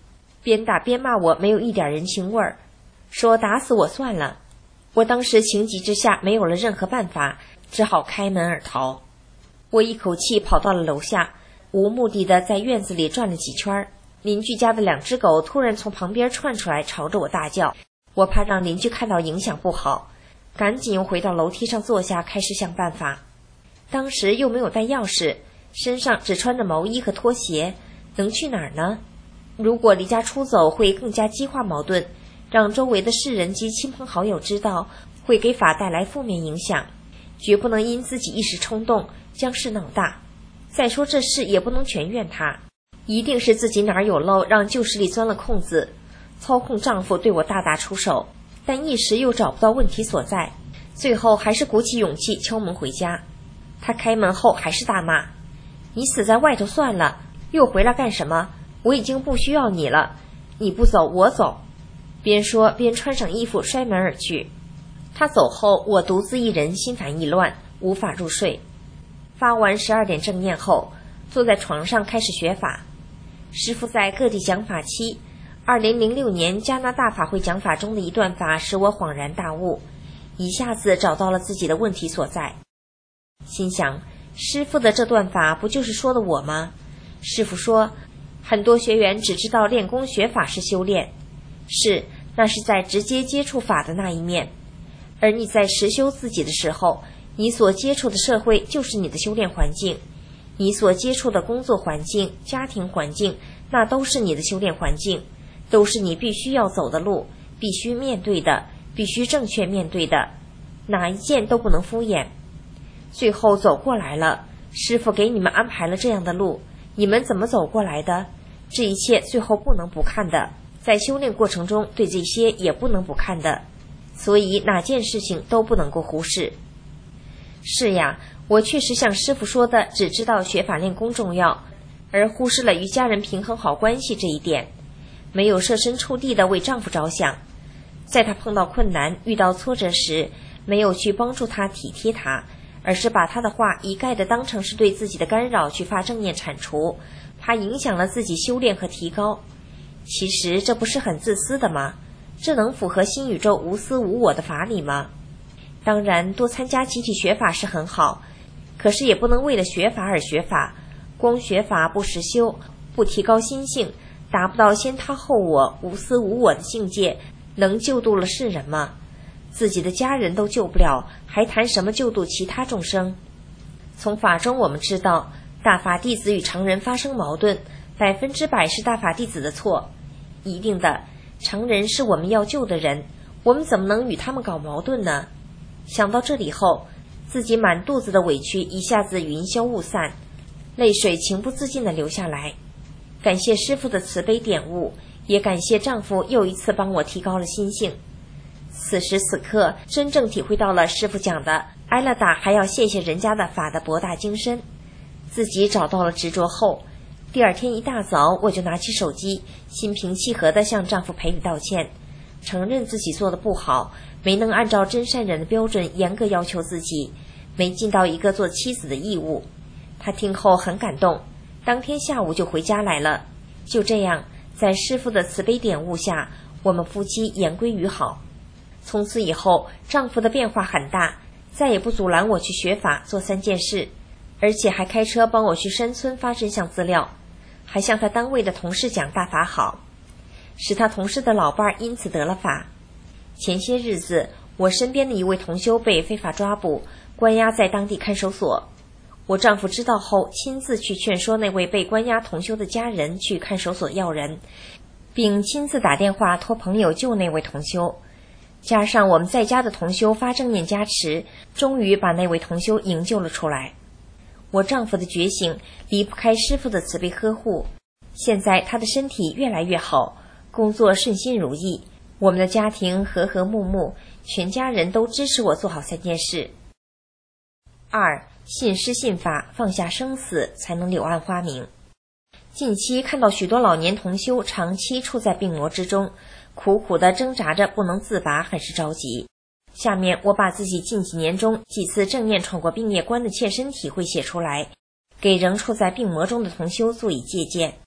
边打边骂我没有一点人情味儿，说打死我算了。我当时情急之下没有了任何办法，只好开门而逃。我一口气跑到了楼下，无目的的在院子里转了几圈。邻居家的2只狗突然从旁边窜出来，朝着我大叫。我怕让邻居看到影响不好，赶紧又回到楼梯上坐下，开始想办法。当时又没有带钥匙，身上只穿着毛衣和拖鞋，能去哪儿呢？如果离家出走，会更加激化矛盾，让周围的世人及亲朋好友知道，会给法带来负面影响，绝不能因自己一时冲动将事闹大。再说这事也不能全怨他，一定是自己哪儿有漏，让旧势力钻了空子，操控丈夫对我大打出手，但一时又找不到问题所在，最后还是鼓起勇气敲门回家。他开门后还是大骂：你死在外头算了，又回来干什么？我已经不需要你了，你不走我走。边说边穿上衣服摔门而去。他走后，我独自一人心烦意乱，无法入睡。发完12点正念后，坐在床上开始学法。师父在各地讲法期，2006年加拿大法会讲法中的一段法使我恍然大悟，一下子找到了自己的问题所在。心想，师父的这段法不就是说的我吗？师父说，很多学员只知道练功学法是修炼，是，那是在直接接触法的那一面。而你在实修自己的时候，你所接触的社会就是你的修炼环境，你所接触的工作环境、家庭环境，那都是你的修炼环境，都是你必须要走的路，必须面对的，必须正确面对的，哪一件都不能敷衍。最后走过来了，师父给你们安排了这样的路，你们怎么走过来的？这一切最后不能不看的，在修炼过程中对这些也不能不看的，所以哪件事情都不能够忽视。是呀，我确实像师父说的，只知道学法练功重要，而忽视了与家人平衡好关系这一点，没有设身处地的为丈夫着想，在他碰到困难遇到挫折时，没有去帮助他体贴他，而是把他的话一概的当成是对自己的干扰去发正念铲除，怕影响了自己修炼和提高。其实这不是很自私的吗？这能符合新宇宙无私无我的法理吗？当然，多参加集体学法是很好，可是也不能为了学法而学法，光学法不实修，不提高心性，达不到先他后我、无私无我的境界，能救度了世人吗？自己的家人都救不了，还谈什么救度其他众生？从法中我们知道，大法弟子与常人发生矛盾，100%是大法弟子的错。一定的，常人是我们要救的人，我们怎么能与他们搞矛盾呢？想到这里后，自己满肚子的委屈一下子云消雾散，泪水情不自禁地流下来。感谢师父的慈悲点悟，也感谢丈夫又一次帮我提高了心性。此时此刻，真正体会到了师父讲的挨了打还要谢谢人家的法的博大精深。自己找到了执着后，第二天一大早我就拿起手机，心平气和地向丈夫赔礼道歉，承认自己做的不好，没能按照真善忍的标准严格要求自己，没尽到一个做妻子的义务。他听后很感动，当天下午就回家来了。就这样，在师父的慈悲点悟下，我们夫妻言归于好。从此以后，丈夫的变化很大，再也不阻拦我去学法做3件事，而且还开车帮我去山村发真相资料，还向他单位的同事讲大法好，使他同事的老伴因此得了法。前些日子，我身边的一位同修被非法抓捕，关押在当地看守所。我丈夫知道后，亲自去劝说那位被关押同修的家人去看守所要人，并亲自打电话托朋友救那位同修。加上我们在家的同修发正念加持，终于把那位同修营救了出来。我丈夫的觉醒离不开师父的慈悲呵护，现在他的身体越来越好，工作顺心如意，我们的家庭和和睦睦，全家人都支持我做好3件事。2. 信师信法，放下生死，才能柳暗花明。近期看到许多老年同修长期处在病魔之中，苦苦地挣扎着不能自拔，很是着急。下面我把自己近几年中几次正念闯过病业关的切身体会写出来，给仍处在病魔中的同修做以借鉴。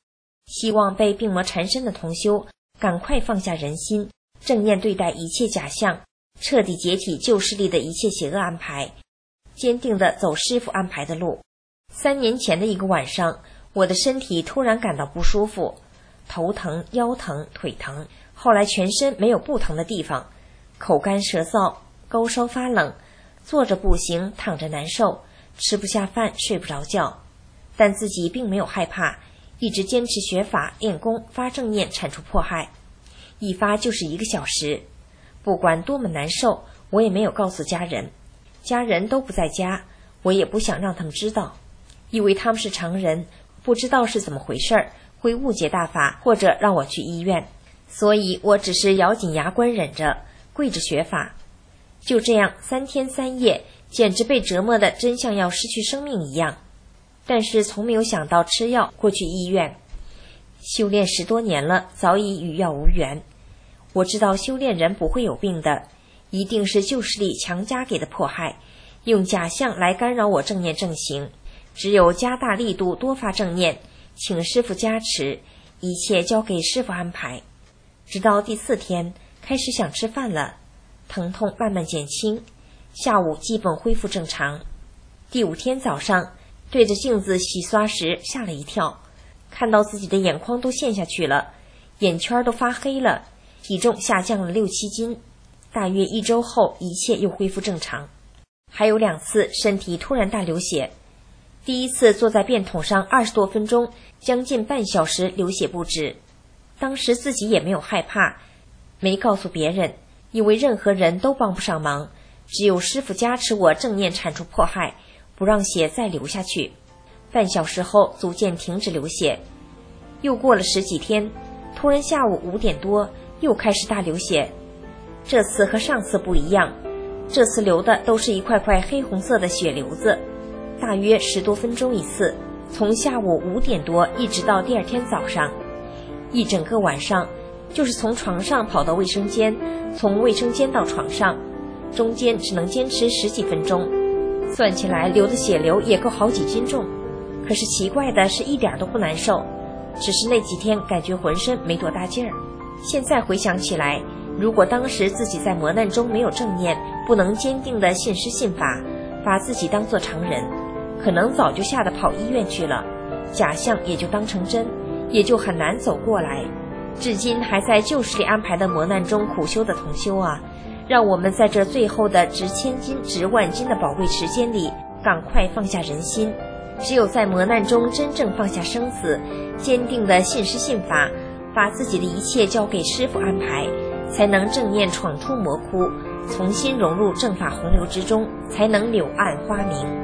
希望被病魔缠身的同修赶快放下人心，正念对待一切假象，彻底解体旧势力的一切邪恶安排，坚定地走师父安排的路。3年前的一个晚上，我的身体突然感到不舒服，头疼、腰疼、腿疼，后来全身没有不疼的地方，口干舌燥，高烧发冷，坐着不行，躺着难受，吃不下饭，睡不着觉。但自己并没有害怕，一直坚持学法练功，发正念铲除迫害，一发就是1个小时。不管多么难受，我也没有告诉家人，家人都不在家，我也不想让他们知道，因为他们是常人，不知道是怎么回事，会误解大法，或者让我去医院，所以我只是咬紧牙关忍着，跪着学法。就这样3天3夜，简直被折磨的真像要失去生命一样。但是从没有想到吃药或去医院。修炼10多年了，早已与药无缘。我知道修炼人不会有病的，一定是旧势力强加给的迫害，用假象来干扰我正念正行。只有加大力度，多发正念，请师父加持，一切交给师父安排。直到第4天开始想吃饭了，疼痛慢慢减轻，下午基本恢复正常。第5天早上对着镜子洗刷时吓了一跳，看到自己的眼眶都陷下去了，眼圈都发黑了，体重下降了6、7斤。大约1周后，一切又恢复正常。还有2次身体突然大流血，第一次坐在便桶上20多分钟，将近半小时流血不止。当时自己也没有害怕，没告诉别人，因为任何人都帮不上忙，只有师父加持我正念铲除迫害，不让血再流下去。半小时后逐渐停止流血。又过了10几天，突然下午5点多又开始大流血。这次和上次不一样，这次流的都是一块块黑红色的血瘤子，大约10多分钟一次，从下午5点多一直到第2天早上，一整个晚上，就是从床上跑到卫生间，从卫生间到床上，中间只能坚持10几分钟，算起来流的血流也够好几斤重。可是奇怪的是一点都不难受，只是那几天感觉浑身没多大劲儿。现在回想起来，如果当时自己在磨难中没有正念，不能坚定的信师信法，把自己当作常人，可能早就吓得跑医院去了，假象也就当成真，也就很难走过来。至今还在旧势力安排的磨难中苦修的同修啊，让我们在这最后的值千金值万金的宝贵时间里，赶快放下人心。只有在磨难中真正放下生死，坚定的信师信法，把自己的一切交给师父安排，才能正念闯出魔窟，重新融入正法洪流之中，才能柳暗花明。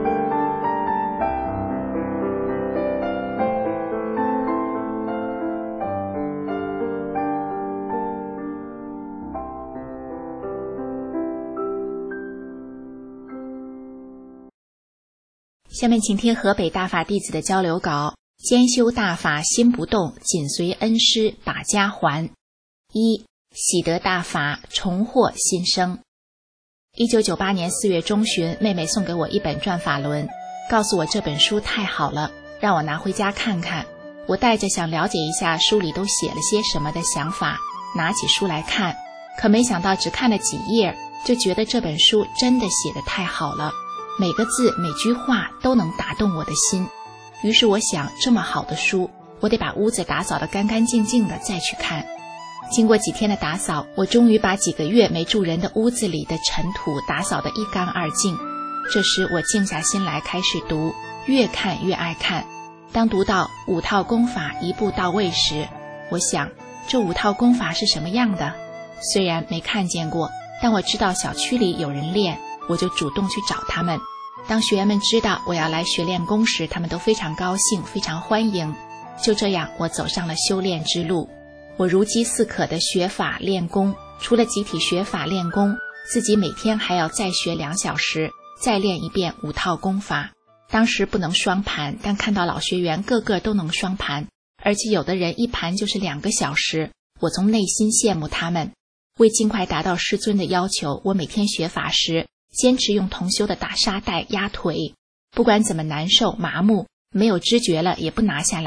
下面请听河北大法弟子的交流稿：兼修大法心不动，紧随恩师把家还。1. 喜得大法，重获新生。1998年4月中旬，妹妹送给我一本转法轮，告诉我这本书太好了，让我拿回家看看。我带着想了解一下书里都写了些什么的想法，拿起书来看，可没想到只看了几页，就觉得这本书真的写得太好了，每个字每句话都能打动我的心。于是我想，这么好的书，我得把屋子打扫得干干净净的再去看。经过几天的打扫，我终于把几个月没住人的屋子里的尘土打扫得一干二净。这时我静下心来开始读，越看越爱看。当读到5套功法一步到位时，我想这5套功法是什么样的？虽然没看见过，但我知道小区里有人练，我就主动去找他们。当学员们知道我要来学练功时，他们都非常高兴，非常欢迎。就这样，我走上了修炼之路。我如饥似渴地学法练功，除了集体学法练功，自己每天还要再学2小时，再练一遍5套功法。当时不能双盘，但看到老学员个个都能双盘，而且有的人一盘就是2个小时，我从内心羡慕他们。为尽快达到师尊的要求，我每天学法时坚持用同修的打沙袋压腿，不管怎么难受麻木，没有知觉了也不拿下来，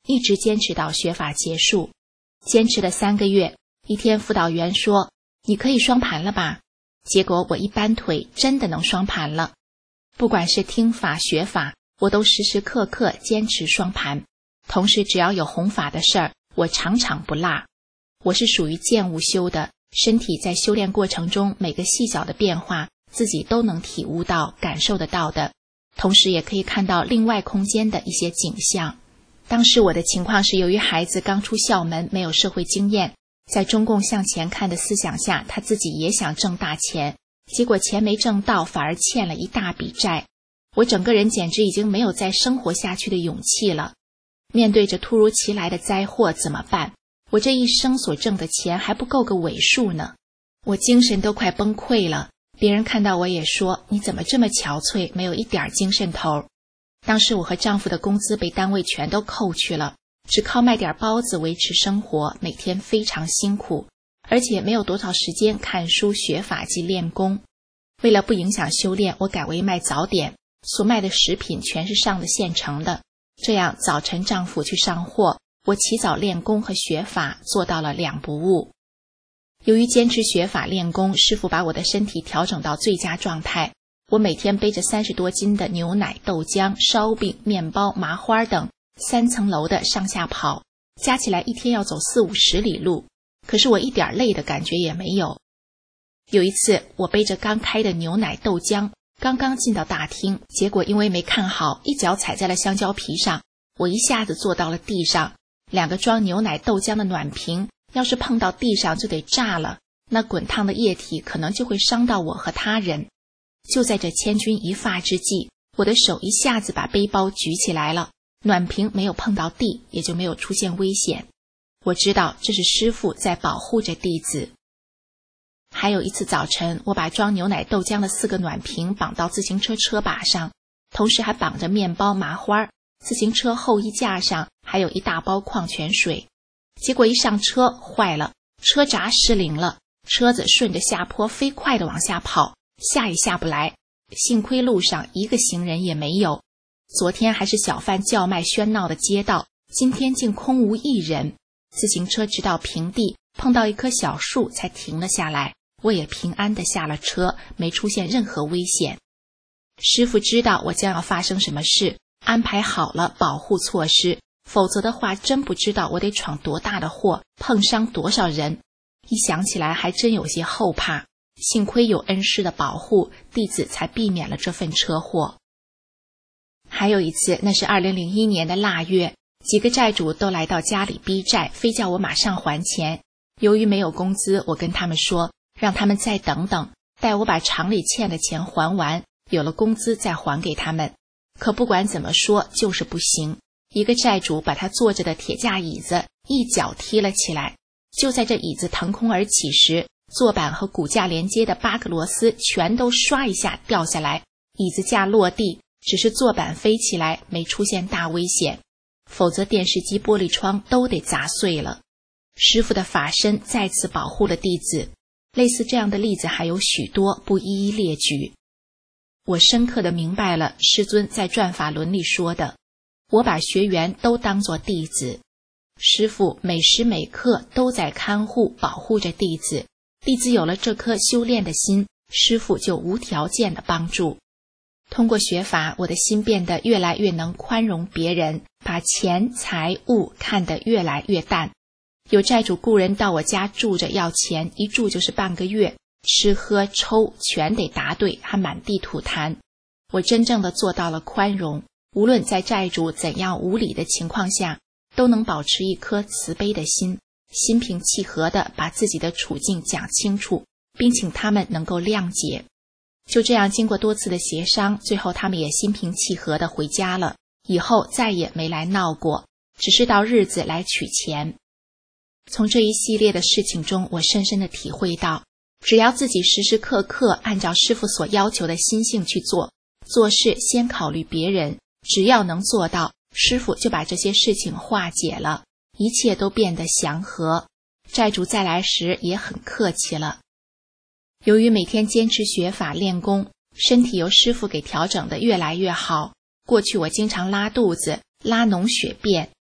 一直坚持到学法结束。坚持了3个月，一天辅导员说，你可以双盘了吧？结果我一搬腿真的能双盘了。不管是听法学法，我都时时刻刻坚持双盘，同时只要有弘法的事儿，我常常不落。我是属于渐悟修的，身体在修炼过程中每个细小的变化自己都能体悟到感受得到的，同时也可以看到另外空间的一些景象。当时我的情况是，由于孩子刚出校门，没有社会经验，在中共向前看的思想下，他自己也想挣大钱，结果钱没挣到，反而欠了一大笔债。我整个人简直已经没有再生活下去的勇气了。面对着突如其来的灾祸怎么办？我这一生所挣的钱还不够个尾数呢。我精神都快崩溃了，别人看到我也说，你怎么这么憔悴，没有一点精神头。当时我和丈夫的工资被单位全都扣去了，只靠卖点包子维持生活，每天非常辛苦，而且没有多少时间看书学法及练功。为了不影响修炼，我改为卖早点，所卖的食品全是上的现成的，这样早晨丈夫去上货，我起早练功和学法做到了2不误。由于坚持学法练功，师父把我的身体调整到最佳状态。我每天背着30多斤的牛奶、豆浆、烧饼、面包、麻花等3层楼的上下跑，加起来一天要走40-50里路，可是我一点累的感觉也没有。有一次，我背着刚开的牛奶、豆浆，刚刚进到大厅，结果因为没看好，一脚踩在了香蕉皮上，我一下子坐到了地上。2个装牛奶豆浆的暖瓶，要是碰到地上就得炸了，那滚烫的液体可能就会伤到我和他人。就在这千钧一发之际，我的手一下子把背包举起来了，暖瓶没有碰到地，也就没有出现危险。我知道这是师父在保护着弟子。还有一次早晨，我把装牛奶豆浆的4个暖瓶绑到自行车车把上，同时还绑着面包、麻花，自行车后衣架上还有一大包矿泉水。结果一上车坏了，车闸失灵了，车子顺着下坡飞快地往下跑，下也下不来，幸亏路上一个行人也没有。昨天还是小贩叫卖喧闹的街道，今天竟空无一人。自行车直到平地，碰到一棵小树才停了下来，我也平安地下了车，没出现任何危险。师父知道我将要发生什么事，安排好了保护措施，否则的话真不知道我得闯多大的祸，碰伤多少人。一想起来还真有些后怕。幸亏有恩师的保护，弟子才避免了这份车祸。还有一次，那是2001年的腊月，几个债主都来到家里逼债，非叫我马上还钱。由于没有工资，我跟他们说，让他们再等等，待我把厂里欠的钱还完，有了工资再还给他们。可不管怎么说，就是不行。一个债主把他坐着的铁架椅子一脚踢了起来，就在这椅子腾空而起时，坐板和骨架连接的8个螺丝全都唰一下掉下来，椅子架落地，只是坐板飞起来，没出现大危险，否则电视机玻璃窗都得砸碎了。师父的法身再次保护了弟子，类似这样的例子还有许多，不一一列举。我深刻地明白了师尊在转法轮里说的，我把学员都当作弟子，师父每时每刻都在看护保护着弟子，弟子有了这颗修炼的心，师父就无条件的帮助。通过学法，我的心变得越来越能宽容别人，把钱财物看得越来越淡。有债主雇人到我家住着要钱，一住就是半个月，吃喝抽全得答对，还满地吐痰。我真正的做到了宽容，无论在债主怎样无理的情况下，都能保持一颗慈悲的心，心平气和地把自己的处境讲清楚，并请他们能够谅解。就这样经过多次的协商，最后他们也心平气和地回家了，以后再也没来闹过，只是到日子来取钱。从这一系列的事情中，我深深地体会到，只要自己时时刻刻按照师父所要求的心性去做，做事先考虑别人，只要能做到，师父就把这些事情化解了，一切都变得祥和。债主再来时也很客气了。由于每天坚持学法练功，身体由师父给调整得越来越好。过去我经常拉肚子、拉脓血便，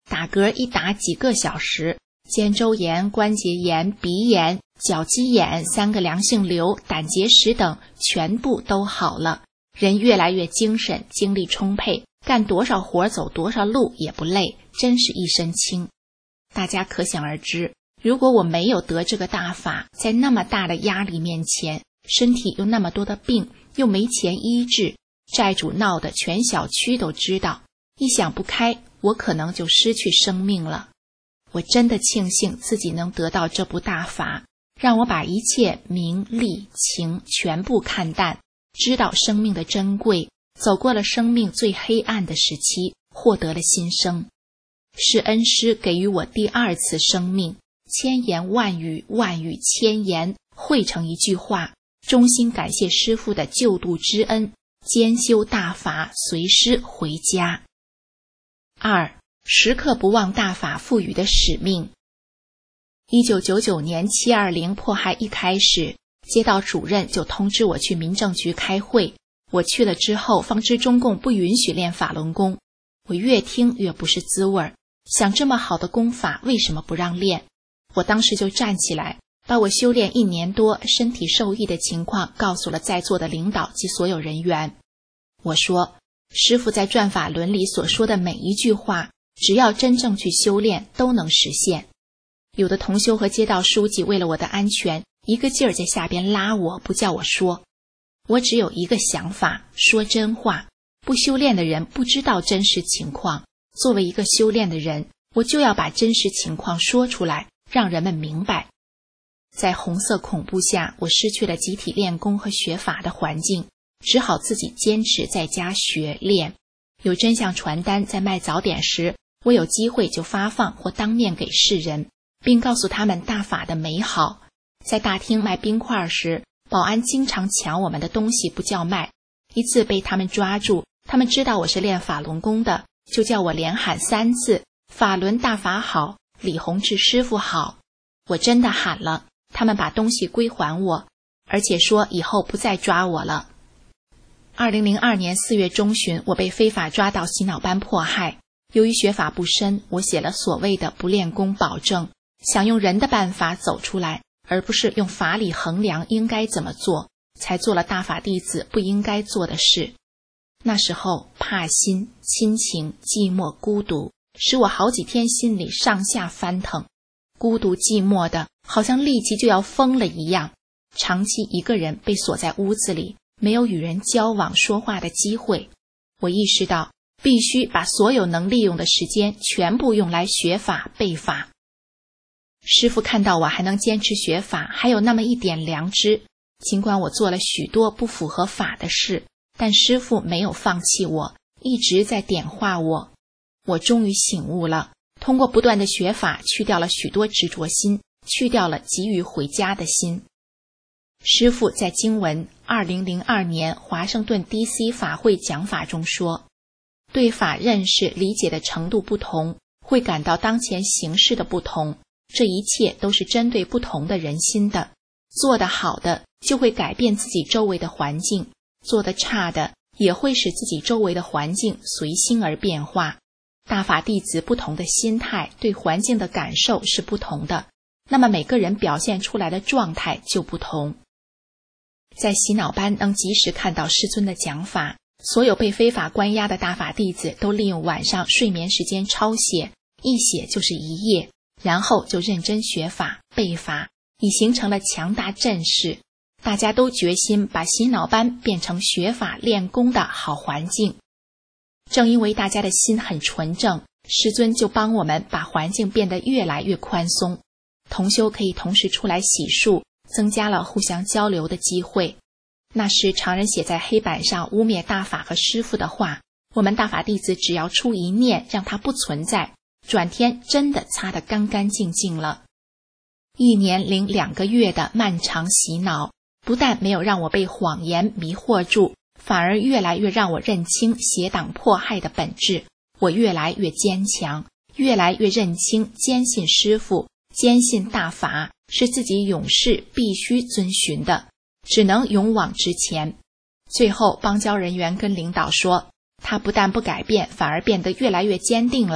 打嗝一打几个小时，肩周炎、关节炎、鼻炎、脚鸡眼、3个良性瘤、胆结石等全部都好了，人越来越精神，精力充沛，干多少活走多少路也不累，真是一身轻。大家可想而知，如果我没有得这个大法，在那么大的压力面前，身体又那么多的病，又没钱医治，债主闹得全小区都知道，一想不开，我可能就失去生命了。我真的庆幸自己能得到这部大法，让我把一切名利情全部看淡，知道生命的珍贵，走过了生命最黑暗的时期，获得了新生。是恩师给予我第2次生命，千言万语，万语千言，汇成一句话，衷心感谢师父的救度之恩，兼修大法，随师回家。2. 时刻不忘大法赋予的使命。1999年720迫害一开始，街道主任就通知我去民政局开会，我去了之后方知中共不允许练法轮功，我越听越不是滋味，想这么好的功法为什么不让练？我当时就站起来，把我修炼1年多身体受益的情况告诉了在座的领导及所有人员。我说，师父在转法轮里所说的每一句话，只要真正去修炼都能实现。有的同修和街道书记为了我的安全，一个劲儿在下边拉我，不叫我说。我只有一个想法，说真话。不修炼的人不知道真实情况，作为一个修炼的人，我就要把真实情况说出来，让人们明白。在红色恐怖下，我失去了集体练功和学法的环境，只好自己坚持在家学练。有真相传单在卖早点时，我有机会就发放或当面给世人，并告诉他们大法的美好。在大厅卖冰块时，保安经常抢我们的东西不叫卖，一次被他们抓住，他们知道我是练法轮功的，就叫我连喊3次，法轮大法好，李洪志师傅好。我真的喊了，他们把东西归还我，而且说以后不再抓我了。2002年4月中旬，我被非法抓到洗脑班迫害。由于学法不深，我写了所谓的不练功保证，想用人的办法走出来，而不是用法理衡量应该怎么做，才做了大法弟子不应该做的事。那时候怕心、亲情、寂寞、孤独，使我好几天心里上下翻腾，孤独寂寞的好像立即就要疯了一样，长期一个人被锁在屋子里，没有与人交往说话的机会。我意识到必须把所有能利用的时间全部用来学法背法。师父看到我还能坚持学法，还有那么一点良知，尽管我做了许多不符合法的事，但师父没有放弃我，一直在点化我。我终于醒悟了，通过不断的学法，去掉了许多执着心，去掉了急于回家的心。师父在经文2002年华盛顿 DC 法会讲法中说，对法认识理解的程度不同，会感到当前形势的不同，这一切都是针对不同的人心的。做得好的就会改变自己周围的环境，做得差的也会使自己周围的环境随心而变化。大法弟子不同的心态，对环境的感受是不同的，那么每个人表现出来的状态就不同。在洗脑班能及时看到师尊的讲法，所有被非法关押的大法弟子都利用晚上睡眠时间抄写，一写就是1夜，然后就认真学法背法，已形成了强大阵势。大家都决心把洗脑班变成学法练功的好环境。正因为大家的心很纯正，师尊就帮我们把环境变得越来越宽松，同修可以同时出来洗漱，增加了互相交流的机会。那时常人写在黑板上污蔑大法和师父的话，我们大法弟子只要出一念让它不存在，转天真的擦得干干净净了。1年零2个月的漫长洗脑，不但没有让我被谎言迷惑住，反而越来越让我认清邪党迫害的本质。我越来越坚强，越来越认清坚信师父，坚信大法是自己永世必须遵循的，只能勇往直前。最后邦交人员跟领导说，他不但不改变，反而变得越来越坚定了，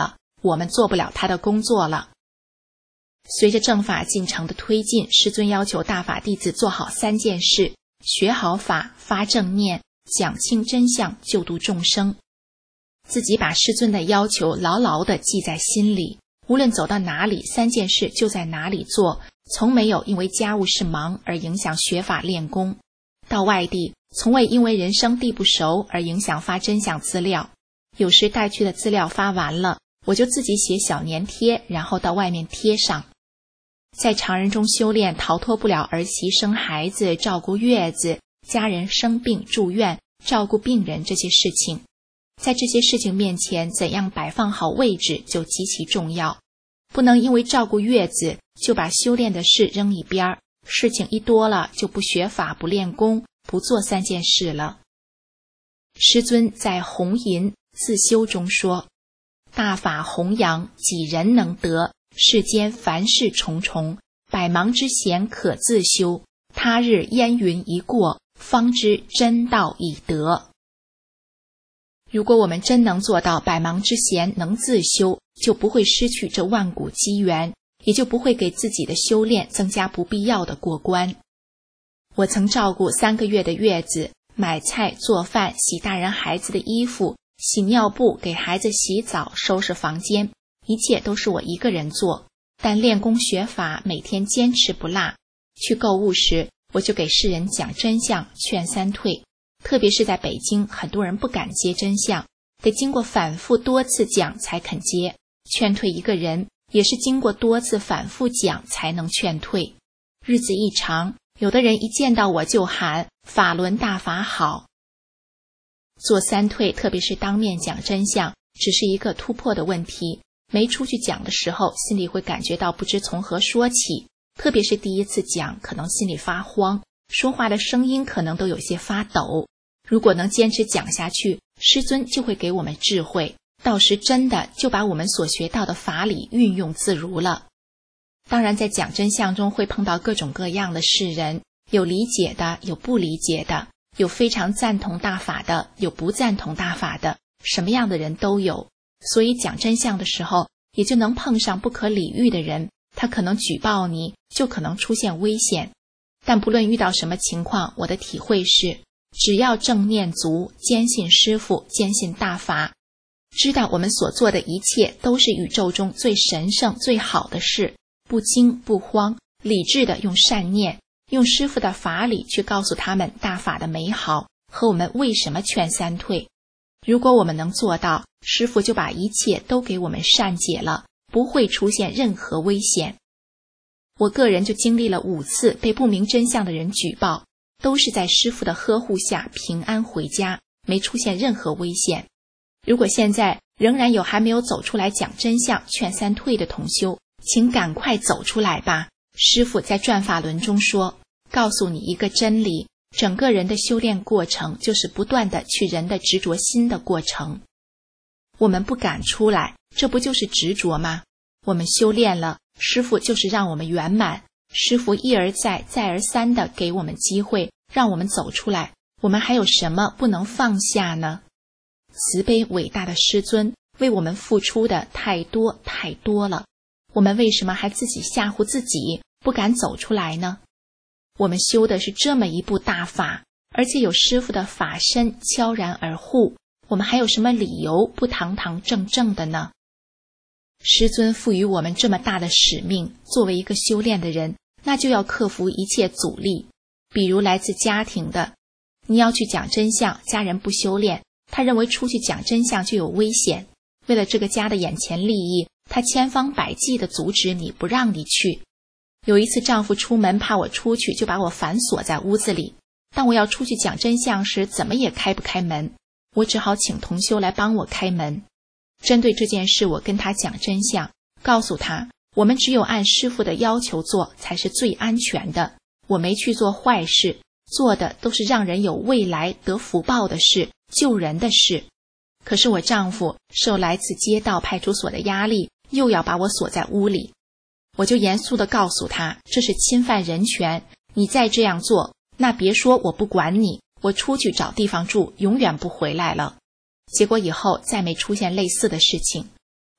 我们做不了他的工作了。随着正法进程的推进，师尊要求大法弟子做好3件事：学好法、发正念、讲清真相、救度众生。自己把师尊的要求牢牢地记在心里，无论走到哪里，3件事就在哪里做，从没有因为家务事忙而影响学法练功。到外地，从未因为人生地不熟而影响发真相资料。有时带去的资料发完了，我就自己写小粘贴，然后到外面贴上。在常人中修炼，逃脱不了儿媳生孩子、照顾月子、家人生病住院、照顾病人这些事情。在这些事情面前，怎样摆放好位置就极其重要。不能因为照顾月子就把修炼的事扔一边，事情一多了就不学法、不练功、不做3件事了。师尊在弘淫自修中说：大法弘扬，几人能得？世间凡事重重，百忙之闲可自修。他日烟云一过，方知真道已得。如果我们真能做到百忙之闲能自修，就不会失去这万古机缘，也就不会给自己的修炼增加不必要的过关。我曾照顾3个月的月子，买菜做饭，洗大人孩子的衣服，洗尿布，给孩子洗澡，收拾房间，一切都是我一个人做。但练功学法，每天坚持不落。去购物时，我就给世人讲真相，劝3退。特别是在北京，很多人不敢接真相，得经过反复多次讲才肯接。劝退一个人，也是经过多次反复讲才能劝退。日子一长，有的人一见到我就喊法轮大法好。做3退，特别是当面讲真相，只是一个突破的问题。没出去讲的时候，心里会感觉到不知从何说起，特别是第一次讲，可能心里发慌，说话的声音可能都有些发抖。如果能坚持讲下去，师尊就会给我们智慧，到时真的就把我们所学到的法理运用自如了。当然在讲真相中会碰到各种各样的世人，有理解的，有不理解的，有非常赞同大法的，有不赞同大法的，什么样的人都有。所以讲真相的时候，也就能碰上不可理喻的人，他可能举报你，就可能出现危险。但不论遇到什么情况，我的体会是，只要正念足，坚信师父，坚信大法，知道我们所做的一切都是宇宙中最神圣最好的事，不惊不慌，理智的用善念，用师父的法理去告诉他们大法的美好和我们为什么劝3退。如果我们能做到，师父就把一切都给我们善解了，不会出现任何危险。我个人就经历了5次被不明真相的人举报，都是在师父的呵护下平安回家，没出现任何危险。如果现在仍然有还没有走出来讲真相劝3退的同修，请赶快走出来吧。师父在转法轮中说，告诉你一个真理，整个人的修炼过程就是不断的去人的执着心的过程。我们不敢出来，这不就是执着吗？我们修炼了，师父就是让我们圆满，师父一而再再而三的给我们机会，让我们走出来，我们还有什么不能放下呢？慈悲伟大的师尊为我们付出的太多太多了，我们为什么还自己吓唬自己，不敢走出来呢？我们修的是这么一部大法，而且有师父的法身悄然而护，我们还有什么理由不堂堂正正的呢？师尊赋予我们这么大的使命，作为一个修炼的人，那就要克服一切阻力，比如来自家庭的，你要去讲真相，家人不修炼，他认为出去讲真相就有危险，为了这个家的眼前利益，他千方百计地阻止你，不让你去。有一次丈夫出门怕我出去，就把我反锁在屋子里，当我要出去讲真相时，怎么也开不开门，我只好请同修来帮我开门。针对这件事，我跟他讲真相，告诉他我们只有按师父的要求做才是最安全的，我没去做坏事，做的都是让人有未来得福报的事，救人的事。可是我丈夫受来自街道派出所的压力，又要把我锁在屋里。我就严肃地告诉他，这是侵犯人权，你再这样做，那别说我不管你，我出去找地方住，永远不回来了。结果以后再没出现类似的事情。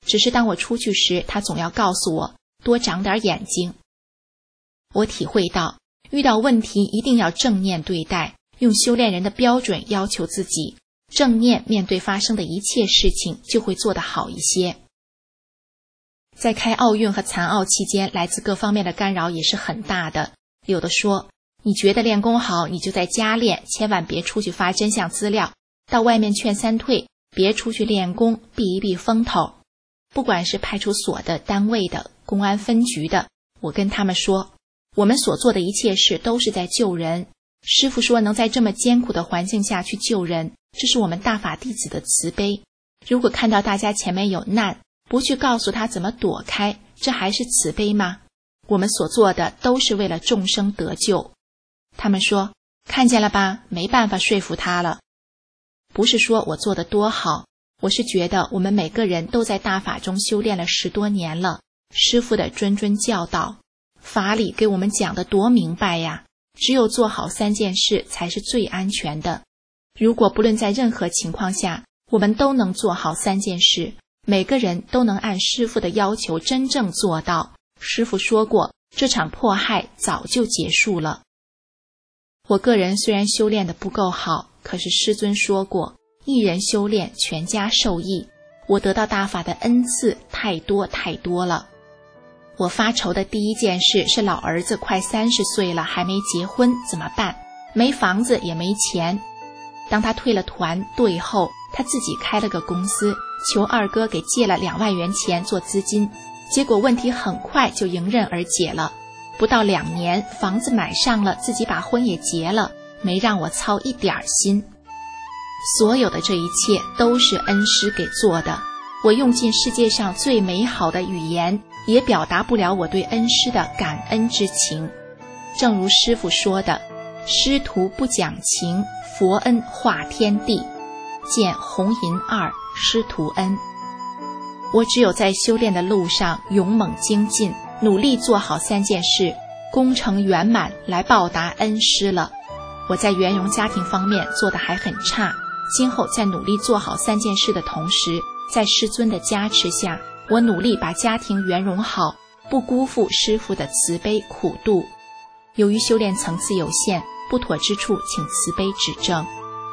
只是当我出去时，他总要告诉我多长点眼睛。我体会到，遇到问题一定要正面对待，用修炼人的标准要求自己，正面面对发生的一切事情，就会做得好一些。在开奥运和残奥期间，来自各方面的干扰也是很大的。有的说，你觉得练功好，你就在家练，千万别出去发真相资料，到外面劝三退，别出去练功，避一避风头。不管是派出所的、单位的、公安分局的，我跟他们说，我们所做的一切事都是在救人。师父说能在这么艰苦的环境下去救人，这是我们大法弟子的慈悲。如果看到大家前面有难，不去告诉他怎么躲开，这还是慈悲吗？我们所做的都是为了众生得救。他们说，看见了吧，没办法说服他了。不是说我做得多好，我是觉得我们每个人都在大法中修炼了10多年了，师父的谆谆教导，法理给我们讲得多明白呀，只有做好3件事才是最安全的。如果不论在任何情况下，我们都能做好3件事，每个人都能按师父的要求真正做到，师父说过，这场迫害早就结束了。我个人虽然修炼得不够好，可是师尊说过，一人修炼，全家受益。我得到大法的恩赐太多太多了。我发愁的第一件事是老儿子快30岁了，还没结婚，怎么办？没房子也没钱。当他退了团队后，他自己开了个公司，求二哥给借了2万元钱做资金，结果问题很快就迎刃而解了。不到2年，房子买上了，自己把婚也结了，没让我操一点心。所有的这一切都是恩师给做的，我用尽世界上最美好的语言，也表达不了我对恩师的感恩之情。正如师父说的，师徒不讲情，佛恩化天地。见红银2师徒恩。我只有在修炼的路上勇猛精进，努力做好3件事，功成圆满，来报答恩师了。我在圆融家庭方面做得还很差，今后在努力做好3件事的同时，在师尊的加持下，我努力把家庭圆融好，不辜负师父的慈悲苦度。由于修炼层次有限，不妥之处请慈悲指正。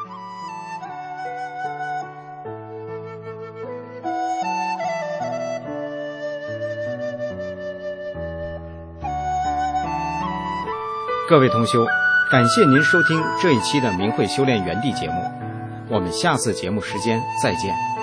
各位同修，感谢您收听这一期的明慧修炼园地节目，我们下次节目时间再见。